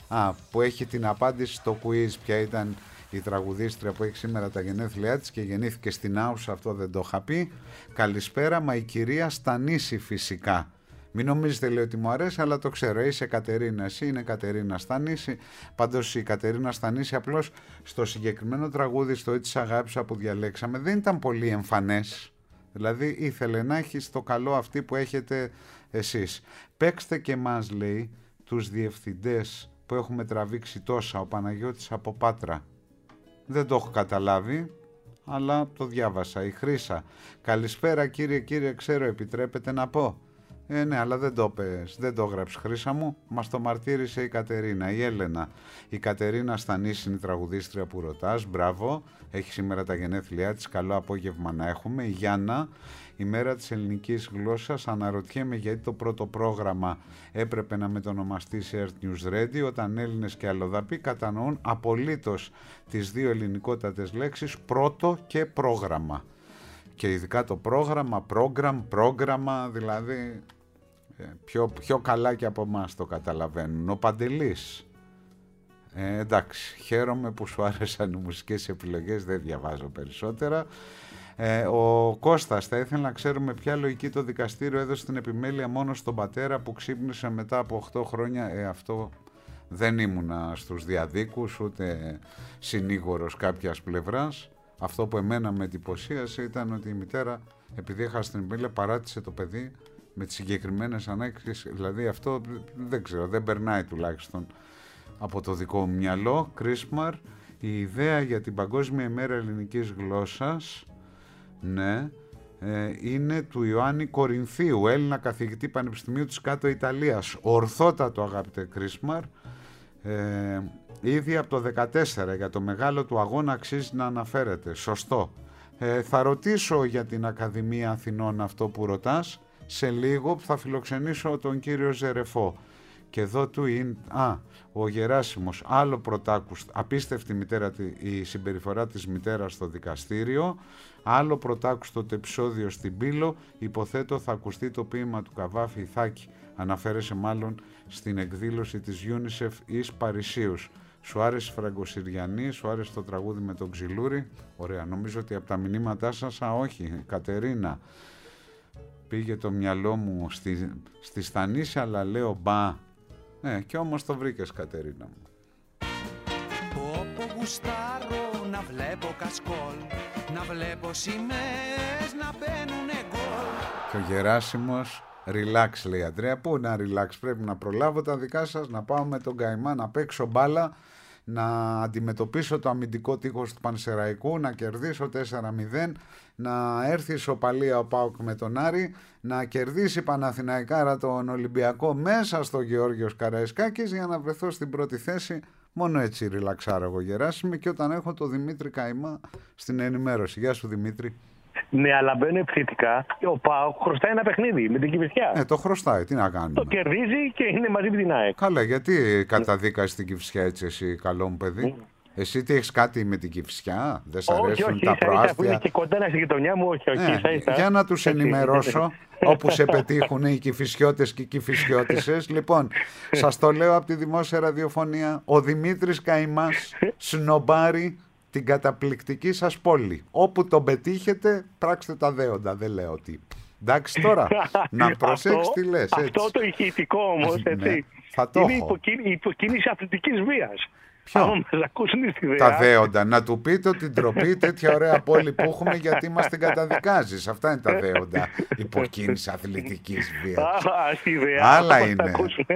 Που έχει την απάντηση στο quiz ποια ήταν η τραγουδίστρια που έχει σήμερα τα γενέθλιά της και γεννήθηκε στην Άουσα, αυτό δεν το είχα πει. Καλησπέρα, μα η κυρία Στανίση φυσικά. Μην νομίζετε λέει ότι μου αρέσει, αλλά το ξέρω. Είσαι Κατερίνα, εσύ είναι Κατερίνα Στανίση. Πάντως η Κατερίνα Στανίση απλώς στο συγκεκριμένο τραγούδι, στο «Έτσι αγάπησα» που διαλέξαμε, δεν ήταν πολύ εμφανές. Δηλαδή ήθελε να έχει το καλό αυτή που έχετε εσείς. Παίξτε και μας, λέει, τους διευθυντές που έχουμε τραβήξει τόσα, ο Παναγιώτης από Πάτρα. Δεν το έχω καταλάβει, αλλά το διάβασα. Η Χρύσα. Καλησπέρα κύριε, ξέρω επιτρέπετε να πω. Ναι, αλλά δεν το πες, δεν το έγραψε Χρύσα μου, μας το μαρτύρησε η Κατερίνα, η Έλενα. Η Κατερίνα Στανίση είναι η τραγουδίστρια που ρωτάς, μπράβο, έχει σήμερα τα γενέθλιά της, καλό απόγευμα να έχουμε. Η Γιάννα, η μέρα της ελληνικής γλώσσας, αναρωτιέμαι γιατί το πρώτο πρόγραμμα έπρεπε να μετονομαστεί σε Earth News Radio, όταν Έλληνες και αλλοδαποί κατανοούν απολύτως τις δύο ελληνικότατες λέξεις πρώτο και πρόγραμμα. Και ειδικά το πρόγραμμα, δηλαδή πιο καλά και από εμάς το καταλαβαίνουν. Ο Παντελής, εντάξει, χαίρομαι που σου άρεσαν οι μουσικές επιλογές, δεν διαβάζω περισσότερα. Ο Κώστας, θα ήθελα να ξέρουμε ποια λογική το δικαστήριο έδωσε την επιμέλεια μόνο στον πατέρα που ξύπνησε μετά από 8 χρόνια. Αυτό δεν ήμουνα στους διαδίκους, ούτε συνήγορος κάποιας πλευράς. Αυτό που εμένα με εντυπωσίασε ήταν ότι η μητέρα, επειδή έχασε την επιμέλεια, παράτησε το παιδί με τις συγκεκριμένες ανάγκες. Δηλαδή αυτό δεν ξέρω, δεν περνάει τουλάχιστον από το δικό μου μυαλό. Κρίσμαρ, η ιδέα για την Παγκόσμια ημέρα ελληνικής γλώσσας, ναι, είναι του Ιωάννη Κορινθίου, Έλληνα καθηγητή Πανεπιστημίου της Κάτω Ιταλίας. Ορθότατο, αγαπητέ Κρίσμαρ. Ήδη από το 14 για το μεγάλο του αγώνα αξίζει να αναφέρεται. Σωστό. Θα ρωτήσω για την Ακαδημία Αθηνών αυτό που ρωτάς σε λίγο, που θα φιλοξενήσω τον κύριο Ζερεφό. Και εδώ του είναι ο Γεράσιμος, άλλο πρωτάκουστο, απίστευτη η συμπεριφορά της μητέρας στο δικαστήριο, άλλο πρωτάκουστο το επεισόδιο στην Πύλο, υποθέτω θα ακουστεί το ποίημα του Καβάφη Ιθάκη, αναφέρεσε μάλλον στην εκδήλωση της UNICEF εις Παρισίους. Σου άρεσε η Φραγκοσυριανή, σου άρεσε το τραγούδι με τον Ξυλούρη. Ωραία, νομίζω ότι από τα μηνύματά σας, όχι, Κατερίνα, πήγε το μυαλό μου στη Στανίση, αλλά λέω μπα. Και όμως το βρήκες, Κατερίνα μου. Όπου γουστάρω να βλέπω κασκόλ, να βλέπω σημαίες να μπαίνουνε γκολ. Και ο Γεράσιμος, relax, λέει η Αντρέα. Πού να relax, πρέπει να προλάβω τα δικά σας, να πάω με τον Καϊμά να παίξω μπάλα, να αντιμετωπίσω το αμυντικό τείχος του Πανσεραϊκού, να κερδίσω 4-0, να έρθει ισοπαλία ο ΠΑΟΚ με τον Άρη, να κερδίσει Παναθηναϊκάρα τον Ολυμπιακό μέσα στο Γεώργιος Καραϊσκάκης για να βρεθώ στην πρώτη θέση. Μόνο έτσι ριλαξάρω εγώ, Γεράσιμη, και όταν έχω το Δημήτρη Καϊμά στην ενημέρωση. Γεια σου, Δημήτρη. Ναι, αλλά μπαίνω επιθετικά. Ο ΠΑΟΚ χρωστάει ένα παιχνίδι με την Κηφισιά. Το χρωστάει, τι να κάνουμε. Το κερδίζει και είναι μαζί με την ΑΕΚ. Καλά, γιατί καταδίκασε την Κηφισιά έτσι, εσύ, καλό μου παιδί. Εσύ τι έχεις κάτι με την Κηφισιά, δεν σ' αρέσουν τα προάστια? Όχι, και κοντά να στη γειτονιά μου, όχι. Για να τους ενημερώσω, όπου σε πετύχουν οι Κηφισιώτες και οι Κηφισιώτισσες. Λοιπόν, σας το λέω από τη δημόσια ραδιοφωνία, ο Δημήτρης Καϊμάς σνομπάρει την καταπληκτική σας πόλη. Όπου τον πετύχετε, πράξτε τα δέοντα, δεν λέω τι. Εντάξει τώρα, να προσέξεις τι λες. Αυτό το ηχητικό όμως, έτσι, είναι υποκίνηση αθλητικής βίας. Ποιο? Τα δέοντα. Να του πείτε ότι ντροπή, τέτοια ωραία πόλη που έχουμε, γιατί μας την καταδικάζεις. Αυτά είναι τα δέοντα. Υποκίνηση αθλητικής βίας. Άλλα είναι.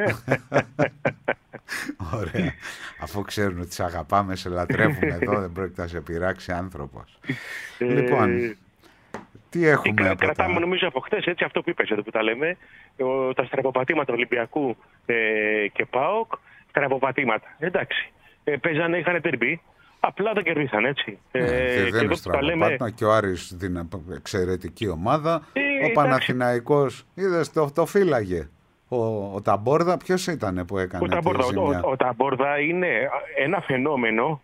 Ωραία. Αφού ξέρουν ότι σε αγαπάμε, σε λατρεύουμε εδώ, δεν πρόκειται να σε πειράξει άνθρωπος. Λοιπόν, τι έχουμε από κρατάμε νομίζω από χτες, έτσι, αυτό που είπες εδώ που τα λέμε, τα στραβοπατήματα Ολυμπιακού και ΠΑΟΚ, στραβοπατήματα. Εντάξει. Παίζανε, είχαν τερμπή, απλά τα κερδίσαν, έτσι. Δεν είναι στραβοπάτημα και ο Άρης εξαιρετική ομάδα. Ο Παναθηναϊκός, είδες, το φύλαγε. Ο Ταμπόρδα, ποιος ήτανε που έκανε τη ζημιά? Ο Ταμπόρδα είναι ένα φαινόμενο.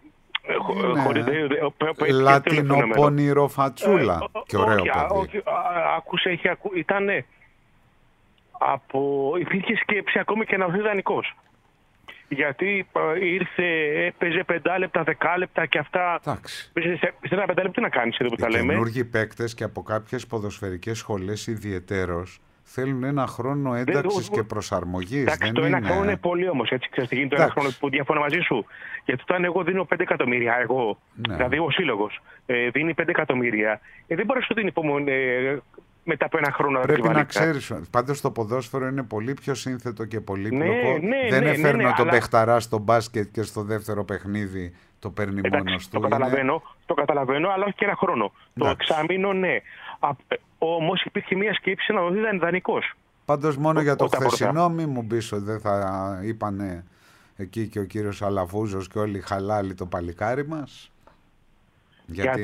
Λατινοπονηρό φατσούλα. Και ωραίο παιδί. Άκουσε, ήτανε υπήρχε σκέψη ακόμη και να βρει δανεικός. γιατί ήρθε, έπαιζε 5 λεπτά, 10 λεπτά και αυτά. Σε ένα 5 λεπτά τι να κάνεις εδώ που τα λέμε. Οι καινούργοι παίκτες και από κάποιες ποδοσφαιρικές σχολές ιδιαιτέρως θέλουν ένα χρόνο ένταξης και προσαρμογής. Εντάξει, το ένα χρόνο είναι πολύ όμως. Έτσι, ξέρεις τι γίνεται το ένα χρόνο που διαφωνώ μαζί σου. Γιατί όταν εγώ δίνω 5 εκατομμύρια, εγώ, δηλαδή ο σύλλογος, δίνει 5 εκατομμύρια, δεν μπορεί να σου δίνει υπομονή μετά από ένα χρόνο. Πρέπει να ξέρεις, πάντως το ποδόσφαιρο είναι πολύ πιο σύνθετο και πολύπλοκο. Δεν έφερνω τον παιχταρά στο μπάσκετ και στο δεύτερο παιχνίδι το παίρνει μόνος του. Το καταλαβαίνω, αλλά όχι και ένα χρόνο. Το εξάμηνο, ναι. Όμως υπήρχε μια σκέψη να δοθεί δανεικός. Πάντως μόνο για το χθεσινό μη μου πεις ότι δεν θα είπανε εκεί και ο κύριος Αλαφούζος και όλοι χαλάλι το παλικάρι μας. Γιατί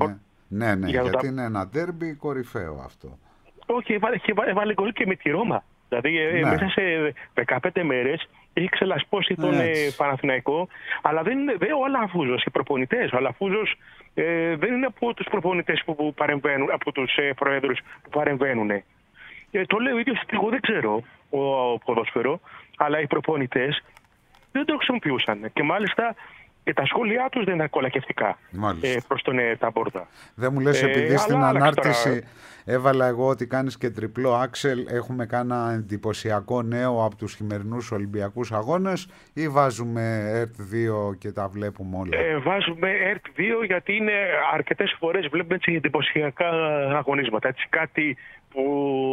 είναι ένα ντέρμπι κορυφαίο αυτό. Όχι, έβαλε γκολ και με τη Ρώμα. Δηλαδή μέσα σε 15 μέρες έχει ξελασπώσει τον Παναθηναϊκό, αλλά δεν είναι ο Αλαφούζος, οι προπονητές. Ο Αλαφούζος δεν είναι από τους προπονητές που παρεμβαίνουν, από τους προέδρους που παρεμβαίνουν. Το λέω ίδιος, εγώ δεν ξέρω ο ποδόσφαιρο, αλλά οι προπονητές δεν το χρησιμοποιούσαν. Και μάλιστα και τα σχόλιά τους δεν είναι κολακευτικά προς τον Ταμπόρτα. Δεν μου λες επειδή στην ανάρτηση έβαλα εγώ ότι κάνεις και τριπλό άξελ, έχουμε κάνα εντυπωσιακό νέο από τους χειμερινούς Ολυμπιακούς αγώνες ή βάζουμε ΕΡΤ2 και τα βλέπουμε όλα? Βάζουμε ΕΡΤ2 γιατί είναι αρκετές φορές βλέπουμε έτσι εντυπωσιακά αγωνίσματα. Έτσι, κάτι που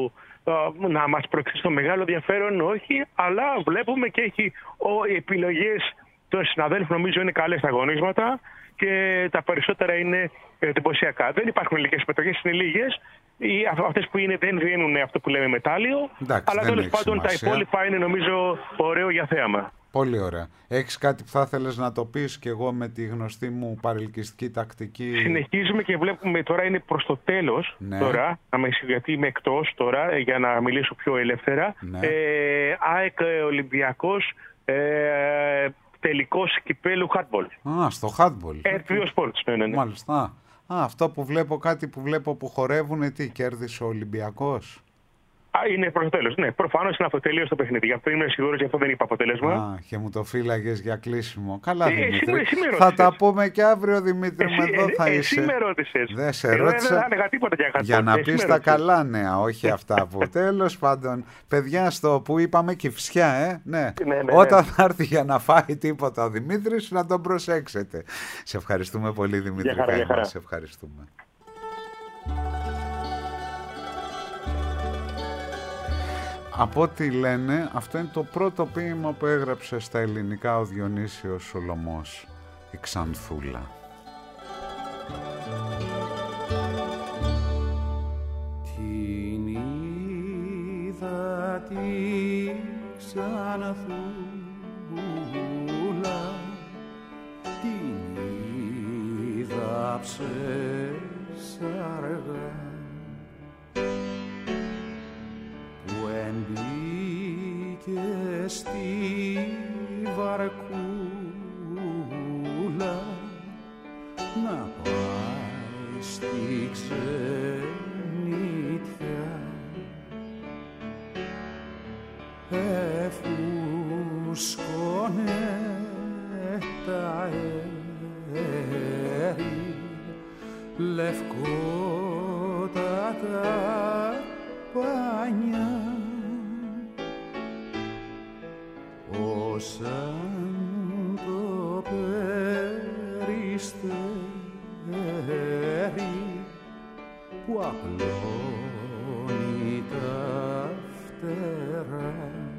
να μας προεξήσει το μεγάλο ενδιαφέρον, όχι, αλλά βλέπουμε και έχει επιλογές των συναδέλφων, νομίζω είναι καλές τα αγωνίσματα και τα περισσότερα είναι εντυπωσιακά. Δεν υπάρχουν λίγες συμμετοχές, είναι λίγες. Αυτές που είναι δεν δίνουν αυτό που λέμε μετάλλιο. Αλλά τέλος πάντων τα υπόλοιπα είναι νομίζω ωραίο για θέαμα. Πολύ ωραία. Έχεις κάτι που θα ήθελες να το πεις και εγώ με τη γνωστή μου παρελκυστική τακτική? Συνεχίζουμε και βλέπουμε τώρα είναι προς το τέλος. Τώρα, γιατί είμαι εκτός τώρα για να μιλήσω πιο ελεύθερα. ΑΕΚ Ολυμπιακός. Τελικός κυπέλου hardball. Στο hardball. ΕΡΤ2 Sports, ναι. Μάλιστα. Αυτό που βλέπω, κάτι που βλέπω που χορεύουν, τι κέρδισε ο Ολυμπιακός? Είναι προς το τέλος. Ναι, προφανώς είναι αυτοτελείως το παιχνίδι. Γι' αυτό είμαι σίγουρος, γι' αυτό δεν είπα αποτέλεσμα. Και μου το φύλαγες για κλείσιμο. Καλά, Δημήτρη. Θα τα πούμε και αύριο, Δημήτρη μου, εδώ θα είσαι. Εσύ με ρώτησες. Δεν σε ρώτησα. Δεν έλεγα τίποτα για να πεις τα καλά νέα, όχι αυτά που. Τέλος πάντων, παιδιά, στο που είπαμε Κηφισιά, ναι. Όταν θα έρθει για να φάει τίποτα ο Δημήτρης, να τον προσέξετε. Σε ευχαριστούμε πολύ, Δημήτρη. Σε ευχαριστούμε. Από ό,τι λένε, αυτό είναι το πρώτο ποίημα που έγραψε στα ελληνικά ο Διονύσιος Σολωμός, η Ξανθούλα. Την είδα τη Ξανθούλα, την είδα ψεσαργά, που εμπήκε στη βαρκούλα να πάει στη ξενιτιά. Εφούσκωνε τα αέρι, λευκότατα πανιά, όσαν το περιστέρι που απλώνει τα φτερά.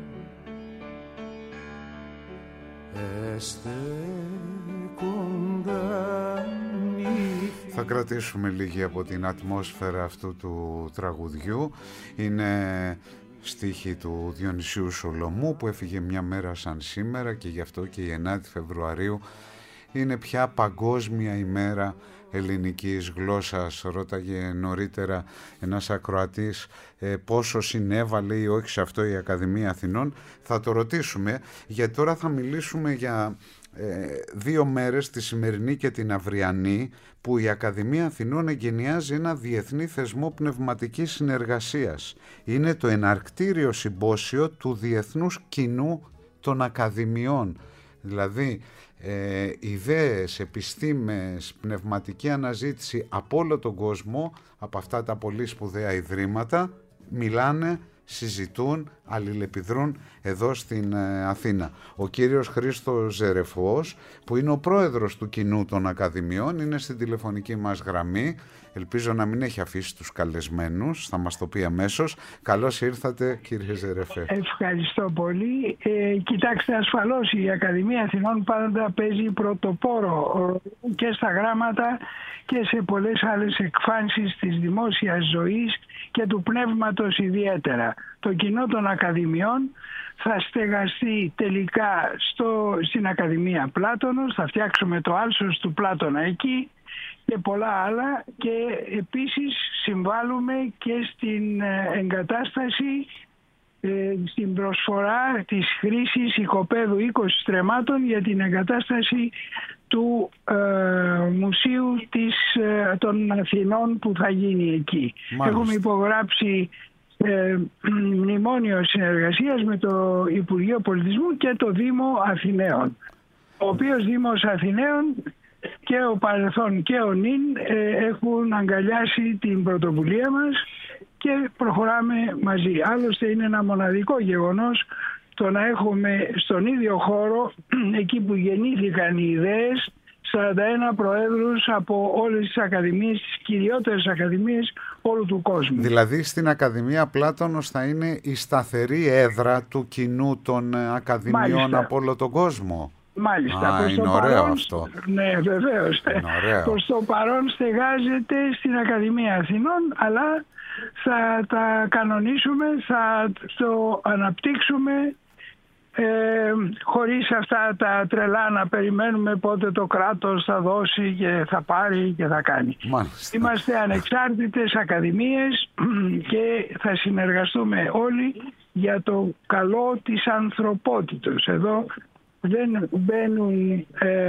Θα κρατήσουμε λίγη από την ατμόσφαιρα αυτού του τραγουδιού. Είναι στίχη του Διονυσίου Σολωμού που έφυγε μια μέρα σαν σήμερα και γι' αυτό και η 9η Φεβρουαρίου είναι πια παγκόσμια ημέρα ελληνικής γλώσσας. Ρώταγε νωρίτερα ένας ακροατής πόσο συνέβαλε ή όχι σε αυτό η Ακαδημία Αθηνών. Θα το ρωτήσουμε, γιατί τώρα θα μιλήσουμε για 2 μέρες, τη σημερινή και την αυριανή, που η Ακαδημία Αθηνών εγκαινιάζει ένα διεθνή θεσμό πνευματικής συνεργασίας. Είναι το εναρκτήριο συμπόσιο του Διεθνούς Κοινού των ακαδημιών. Δηλαδή ιδέες, επιστήμες, πνευματική αναζήτηση από όλο τον κόσμο, από αυτά τα πολύ σπουδαία ιδρύματα, μιλάνε, συζητούν, αλληλεπιδρούν εδώ στην Αθήνα. Ο κύριος Χρήστος Ζερεφός, που είναι ο πρόεδρος του Κοινού των Ακαδημιών, είναι στην τηλεφωνική μας γραμμή. Ελπίζω να μην έχει αφήσει τους καλεσμένους, θα μας το πει αμέσως. Καλώς ήρθατε, κύριε Ζερεφέ. Ευχαριστώ πολύ. Κοιτάξτε, ασφαλώς η Ακαδημία Αθηνών πάντα παίζει πρωτοπόρο και στα γράμματα και σε πολλές άλλες εκφάνσεις της δημόσιας ζωής και του πνεύματος ιδιαίτερα. Το Κοινό των Ακαδημιών θα στεγαστεί τελικά στην Ακαδημία Πλάτωνος, θα φτιάξουμε το άλσος του Πλάτωνα εκεί και πολλά άλλα, και επίσης συμβάλλουμε και στην εγκατάσταση, στην προσφορά της χρήσης οικοπαίδου 20 στρεμμάτων για την εγκατάσταση του Μουσείου των Αθηνών που θα γίνει εκεί. Μάλιστα. Έχουμε υπογράψει μνημόνιο συνεργασίας με το Υπουργείο Πολιτισμού και το Δήμο Αθηναίων, ο οποίος Δήμος Αθηναίων και ο παρελθόν και ο νυν έχουν αγκαλιάσει την πρωτοβουλία μας και προχωράμε μαζί. Άλλωστε είναι ένα μοναδικό γεγονός το να έχουμε στον ίδιο χώρο, εκεί που γεννήθηκαν οι ιδέες, 41 προέδρους από όλες τις ακαδημίες, τις κυριότερες ακαδημίες όλου του κόσμου. Δηλαδή στην Ακαδημία Πλάτωνος θα είναι η σταθερή έδρα του Κοινού των Ακαδημιών. Μάλιστα. Από όλο τον κόσμο. Μάλιστα. Είναι ωραίο αυτό. Ναι, βεβαίως. Προς το παρόν στεγάζεται στην Ακαδημία Αθηνών, αλλά θα τα κανονίσουμε, θα το αναπτύξουμε χωρίς αυτά τα τρελά να περιμένουμε πότε το κράτος θα δώσει και θα πάρει και θα κάνει. Μάλιστα. Είμαστε ανεξάρτητες ακαδημίες και θα συνεργαστούμε όλοι για το καλό της ανθρωπότητας. Εδώ δεν μπαίνουν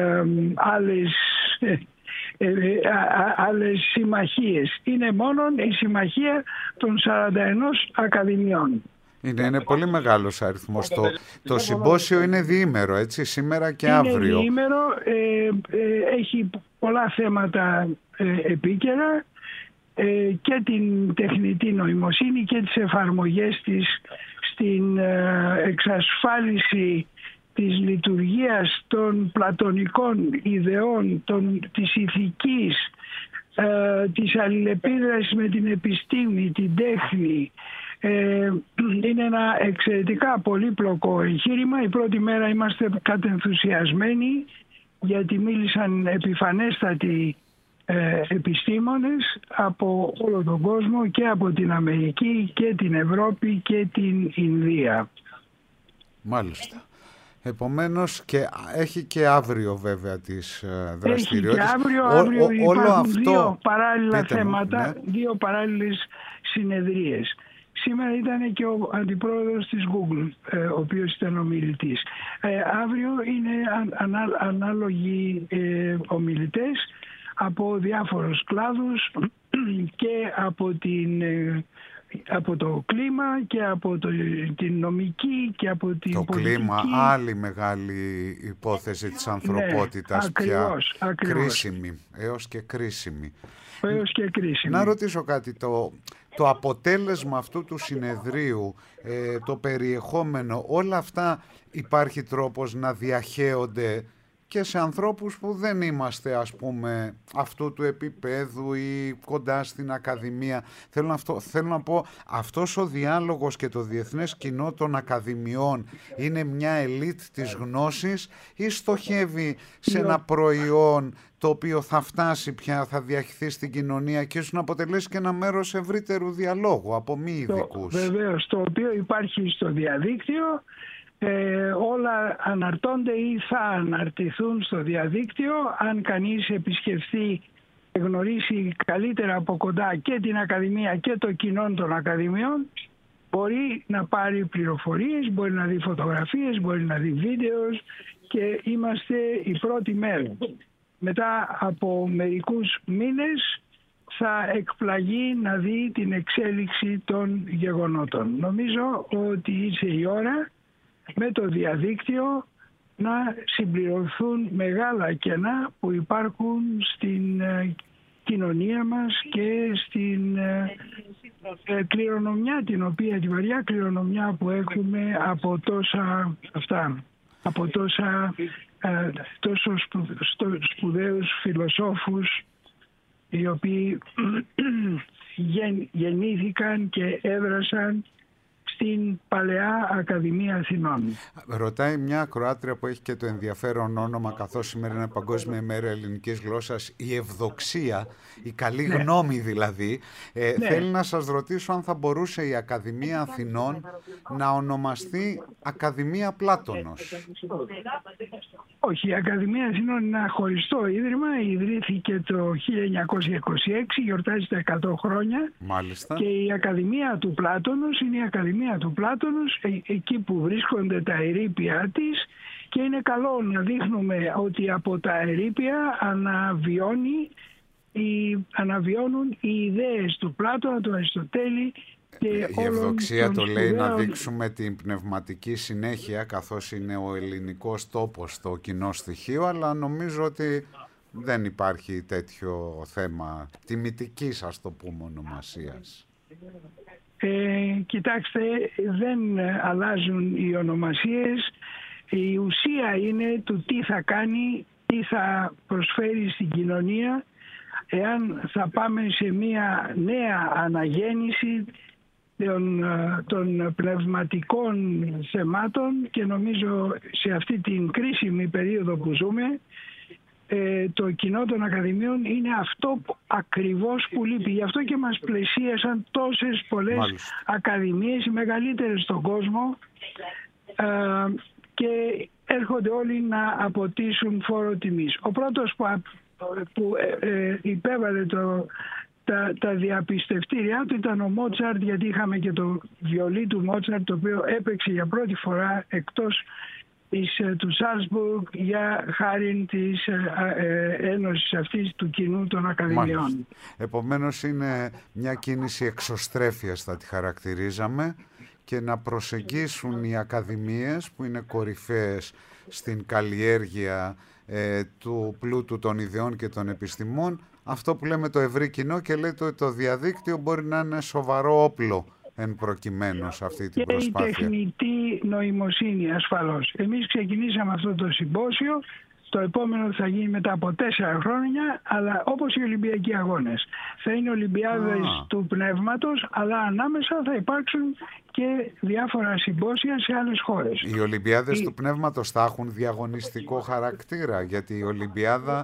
άλλες συμμαχίες. Είναι μόνο η συμμαχία των 41 ακαδημιών. Είναι πολύ μεγάλος αριθμός. Το συμπόσιο είναι διήμερο, έτσι, σήμερα και αύριο. Είναι διήμερο, έχει πολλά θέματα επίκαιρα, και την τεχνητή νοημοσύνη και τις εφαρμογές της στην εξασφάλιση της λειτουργίας των πλατωνικών ιδεών, της ηθικής, της αλληλεπίδρασης με την επιστήμη, την τέχνη. Είναι ένα εξαιρετικά πολύπλοκο εγχείρημα. Η πρώτη μέρα είμαστε κατενθουσιασμένοι γιατί μίλησαν επιφανέστατοι επιστήμονες από όλο τον κόσμο, και από την Αμερική και την Ευρώπη και την Ινδία. Μάλιστα. Επομένως, και έχει και αύριο βέβαια τις δραστηριότητες. Έχει και αύριο υπάρχουν δύο παράλληλα θέματα, ναι. Δύο παράλληλες συνεδρίες. Σήμερα ήταν και ο αντιπρόεδρος της Google, ο οποίος ήταν ομιλητής. Αύριο είναι ανάλογοι ομιλητές από διάφορους κλάδους και από το κλίμα και από την νομική και από την πολιτική. Το κλίμα, άλλη μεγάλη υπόθεση της ανθρωπότητας, ναι, πια ακριβώς. Κρίσιμη, έως και κρίσιμη. Να ρωτήσω κάτι, το αποτέλεσμα αυτού του συνεδρίου, το περιεχόμενο, όλα αυτά υπάρχει τρόπος να διαχέονται και σε ανθρώπους που δεν είμαστε, ας πούμε, αυτού του επίπεδου ή κοντά στην ακαδημία. Θέλω να πω, αυτός ο διάλογος και το διεθνές κοινό των ακαδημιών είναι μια ελίτ της γνώσης ή στοχεύει σε ένα προϊόν το οποίο θα φτάσει πια, θα διαχυθεί στην κοινωνία και ίσως να αποτελέσει και ένα μέρος ευρύτερου διαλόγου από μη ειδικούς? Βεβαίως, το οποίο υπάρχει στο διαδίκτυο. Όλα αναρτώνται ή θα αναρτηθούν στο διαδίκτυο. Αν κανείς επισκεφθεί, γνωρίσει καλύτερα από κοντά και την Ακαδημία και το κοινό των Ακαδημιών, μπορεί να πάρει πληροφορίες, μπορεί να δει φωτογραφίες, μπορεί να δει βίντεο, και είμαστε η πρώτη μέρα. Μετά από μερικούς μήνες θα εκπλαγεί να δει την εξέλιξη των γεγονότων. Νομίζω ότι ήρθε η ώρα με το διαδίκτυο να συμπληρωθούν μεγάλα κενά που υπάρχουν στην κοινωνία μας και στην κληρονομιά, τη βαριά κληρονομιά που έχουμε από τόσα αυτά, από τόσο σπουδαίους φιλοσόφους οι οποίοι γεννήθηκαν και έδρασαν στην Παλαιά Ακαδημία Αθηνών. Ρωτάει μια ακροάτρια που έχει και το ενδιαφέρον όνομα, καθώς σήμερα είναι Παγκόσμια ημέρα ελληνικής γλώσσας, η ευδοξία, η καλή γνώμη δηλαδή. Θέλει να σας ρωτήσω αν θα μπορούσε η Ακαδημία Αθηνών να ονομαστεί Ακαδημία Πλάτωνος. Όχι, η Ακαδημία Αθηνών είναι ένα χωριστό ίδρυμα, ιδρύθηκε το 1926, γιορτάζει τα 100 χρόνια. Μάλιστα. Και η Ακαδημία του Πλάτωνος είναι η Ακαδημία του Πλάτωνος, εκεί που βρίσκονται τα ερείπια της, και είναι καλό να δείχνουμε ότι από τα ερείπια αναβιώνουν οι ιδέες του Πλάτωνα, του Αριστοτέλη. Η ευδοξία το λέει να δείξουμε την πνευματική συνέχεια, καθώς είναι ο ελληνικός τόπος το κοινό στοιχείο, αλλά νομίζω ότι δεν υπάρχει τέτοιο θέμα τιμητικής, ας το πούμε, ονομασίας. Κοιτάξτε, δεν αλλάζουν οι ονομασίες. Η ουσία είναι του τι θα κάνει, τι θα προσφέρει στην κοινωνία, εάν θα πάμε σε μια νέα αναγέννηση των πνευματικών θεμάτων, και νομίζω σε αυτή την κρίσιμη περίοδο που ζούμε, το κοινό των Ακαδημίων είναι αυτό ακριβώς που λείπει. Γι' αυτό και μας πλαισίασαν τόσες πολλές ακαδημίες, οι μεγαλύτερες στον κόσμο, και έρχονται όλοι να αποτίσουν φόρο τιμής. Ο πρώτος που υπέβαλε τα διαπιστευτήριά του ήταν ο Μότσαρτ, γιατί είχαμε και το βιολί του Μότσαρτ, το οποίο έπαιξε για πρώτη φορά εκτός του Σάλτσμπουργκ για χάρη της ένωσης αυτής του κοινού των Ακαδημιών. Μάλιστα. Επομένως είναι μια κίνηση εξωστρέφειας, θα τη χαρακτηρίζαμε, και να προσεγγίσουν οι ακαδημίες που είναι κορυφαίες στην καλλιέργεια του πλούτου των ιδεών και των επιστημών, αυτό που λέμε το ευρύ κοινό, και λέτε ότι το διαδίκτυο μπορεί να είναι σοβαρό όπλο εν προκειμένου σε αυτή την προσπάθεια. Και η τεχνητή νοημοσύνη ασφαλώς. Εμείς ξεκινήσαμε αυτό το συμπόσιο, το επόμενο θα γίνει μετά από 4 χρόνια, αλλά όπως οι Ολυμπιακοί Αγώνες. Θα είναι Ολυμπιάδες του πνεύματος, αλλά ανάμεσα θα υπάρξουν και διάφορα συμπόσια σε άλλες χώρες. Οι Ολυμπιάδες του πνεύματος θα έχουν διαγωνιστικό χαρακτήρα, γιατί η Ολυμπιάδα...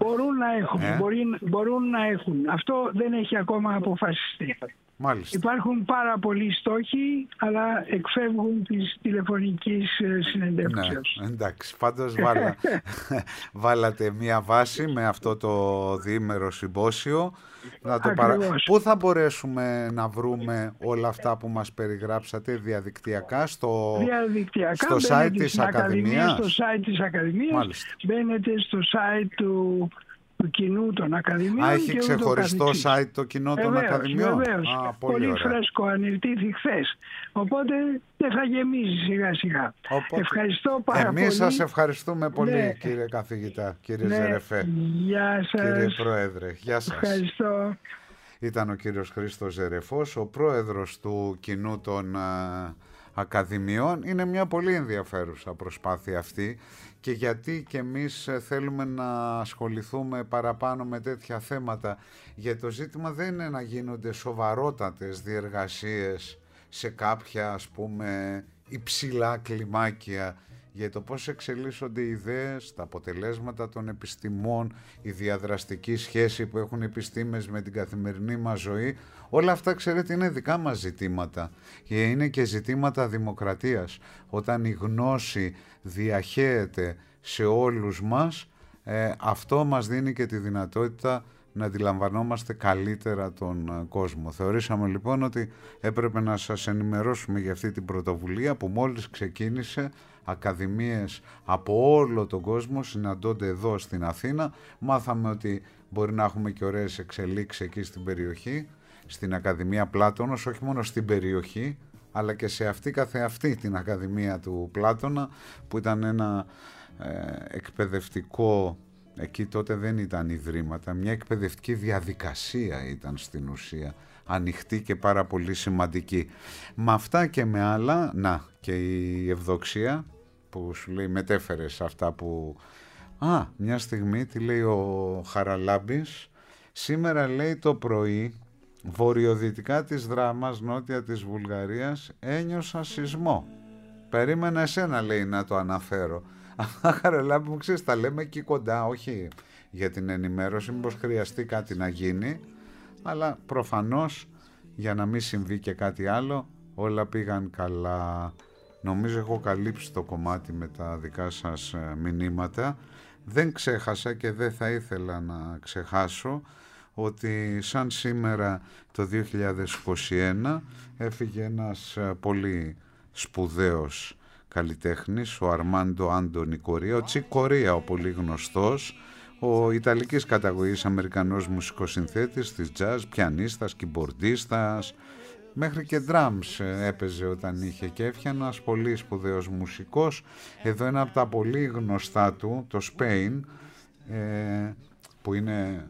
Μπορούν να έχουν. Αυτό δεν έχει ακόμα αποφασιστεί. Μάλιστα. Υπάρχουν πάρα πολλοί στόχοι, αλλά εκφεύγουν της τηλεφωνικής συνεντεύξεως. Ναι, εντάξει, πάντως βάλατε μία βάση με αυτό το διήμερο συμπόσιο. Πού θα μπορέσουμε να βρούμε όλα αυτά που μας περιγράψατε διαδικτυακά, στο site της Ακαδημίας? Στο site της Ακαδημίας, μπαίνετε στο site του κοινού των Ακαδημίων. Έχει ξεχωριστό site το κοινό των Ακαδημιών? Βεβαίως, πολύ φρέσκο, ανηρτήθη χθες. Οπότε δεν θα γεμίζει σιγά σιγά. Ευχαριστώ πάρα πολύ. Εμείς σας ευχαριστούμε πολύ, κύριε καθηγητά, κύριε Ζερεφέ. Γεια σας. Κύριε Πρόεδρε, γεια σας. Ευχαριστώ. Ήταν ο κύριος Χρήστος Ζερεφός, ο πρόεδρος του κοινού των Ακαδημιών. Είναι μια πολύ ενδιαφέρουσα προσπάθεια αυτή, και γιατί και εμείς θέλουμε να ασχοληθούμε παραπάνω με τέτοια θέματα, γιατί το ζήτημα δεν είναι να γίνονται σοβαρότατες διεργασίες σε κάποια, ας πούμε, υψηλά κλιμάκια για το πώς εξελίσσονται οι ιδέες, τα αποτελέσματα των επιστημών, η διαδραστική σχέση που έχουν οι επιστήμες με την καθημερινή μας ζωή. Όλα αυτά, ξέρετε, είναι δικά μας ζητήματα και είναι και ζητήματα δημοκρατίας. Όταν η γνώση διαχέεται σε όλους μας, αυτό μας δίνει και τη δυνατότητα να αντιλαμβανόμαστε καλύτερα τον κόσμο. Θεωρήσαμε λοιπόν ότι έπρεπε να σας ενημερώσουμε για αυτή την πρωτοβουλία που μόλις ξεκίνησε. Ακαδημίες από όλο τον κόσμο συναντώνται εδώ στην Αθήνα. Μάθαμε ότι μπορεί να έχουμε και ωραίες εξελίξεις εκεί στην περιοχή, στην Ακαδημία Πλάτωνος, όχι μόνο στην περιοχή, αλλά και σε αυτή καθεαυτή την Ακαδημία του Πλάτωνα, που ήταν ένα εκπαιδευτικό, εκεί τότε δεν ήταν ιδρύματα, μια εκπαιδευτική διαδικασία ήταν στην ουσία, ανοιχτή και πάρα πολύ σημαντική. Με αυτά και με άλλα, να, και η Ευδοξία που σου λέει μετέφερες αυτά που... μια στιγμή, τι λέει ο Χαραλάμπης, σήμερα λέει το πρωί, βορειοδυτικά της Δράμας, νότια της Βουλγαρίας, ένιωσα σεισμό. Περίμενα εσένα, λέει, να το αναφέρω. Χαραλάμπη μου, ξέρεις, τα λέμε εκεί κοντά, όχι για την ενημέρωση, μήπως χρειαστεί κάτι να γίνει, αλλά προφανώς για να μην συμβεί και κάτι άλλο, όλα πήγαν καλά. Νομίζω έχω καλύψει το κομμάτι με τα δικά σας μηνύματα. Δεν ξέχασα και δεν θα ήθελα να ξεχάσω ότι σαν σήμερα το 2021 έφυγε ένας πολύ σπουδαίος καλλιτέχνης, ο Αρμάντο Άντονι Κορία, ο Τσικ Κορία ο πολύ γνωστός, ο Ιταλικής καταγωγής Αμερικανός μουσικοσυνθέτης της jazz, πιανίστας, κιμπορντίστας, μέχρι και drums έπαιζε όταν είχε και έφτιανε, ένας πολύ σπουδαίος μουσικός. Εδώ ένα από τα πολύ γνωστά του, το Spain, που είναι,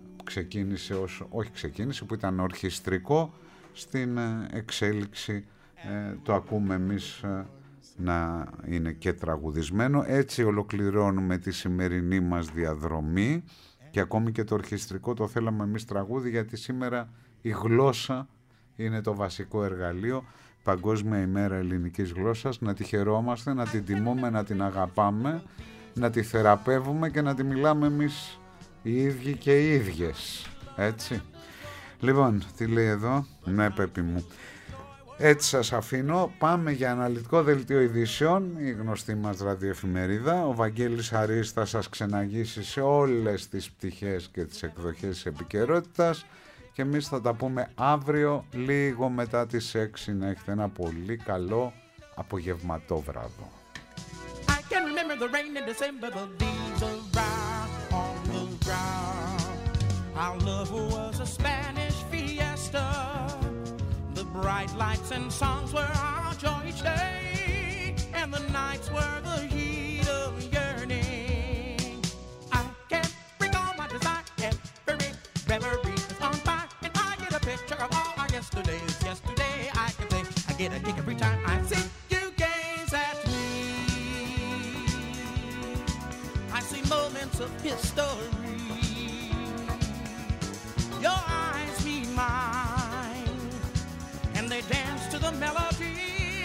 που ήταν ορχιστρικό, στην εξέλιξη το ακούμε εμείς να είναι και τραγουδισμένο. Έτσι ολοκληρώνουμε τη σημερινή μας διαδρομή και ακόμη και το ορχιστρικό το θέλαμε εμείς τραγούδι, γιατί σήμερα η γλώσσα είναι το βασικό εργαλείο. Παγκόσμια ημέρα ελληνικής γλώσσας, να τη χαιρόμαστε, να την τιμούμε, να την αγαπάμε, να τη θεραπεύουμε και να τη μιλάμε εμείς οι ίδιοι και οι ίδιες, έτσι. Λοιπόν, τι λέει εδώ, ναι Πέπη μου. Έτσι σας αφήνω, πάμε για αναλυτικό δελτίο ειδήσεων, η γνωστή μας ραδιοεφημερίδα. Ο Βαγγέλης Χαρίς θα σας ξεναγήσει σε όλες τις πτυχές και τις εκδοχές της επικαιρότητας και εμείς θα τα πούμε αύριο λίγο μετά τις 6. Να έχετε ένα πολύ καλό απογευματόβραδο. I can remember the rain in December, the leaves around on the ground. Our love was a Spanish fiesta. The bright lights and songs were our joy each day, and the nights were the heat of yearning. I can't bring all my desire, every reverie is on fire, and I get a picture of all our yesterdays. Yesterday I can say I get a kick every time I see you gaze at me. I see moments of history. Your eyes meet mine, and they dance to the melody,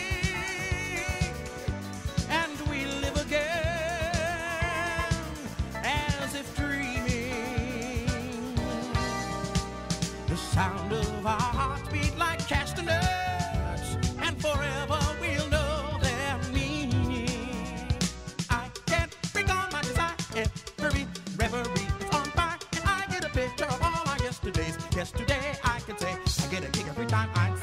and we live again as if dreaming. The sound of our hearts beat like castanets, and forever we'll know their meaning. I can't bring on my desire, every reverie is on fire, and I get a picture of all our yesterdays. Yesterday I can say I get a kick every time I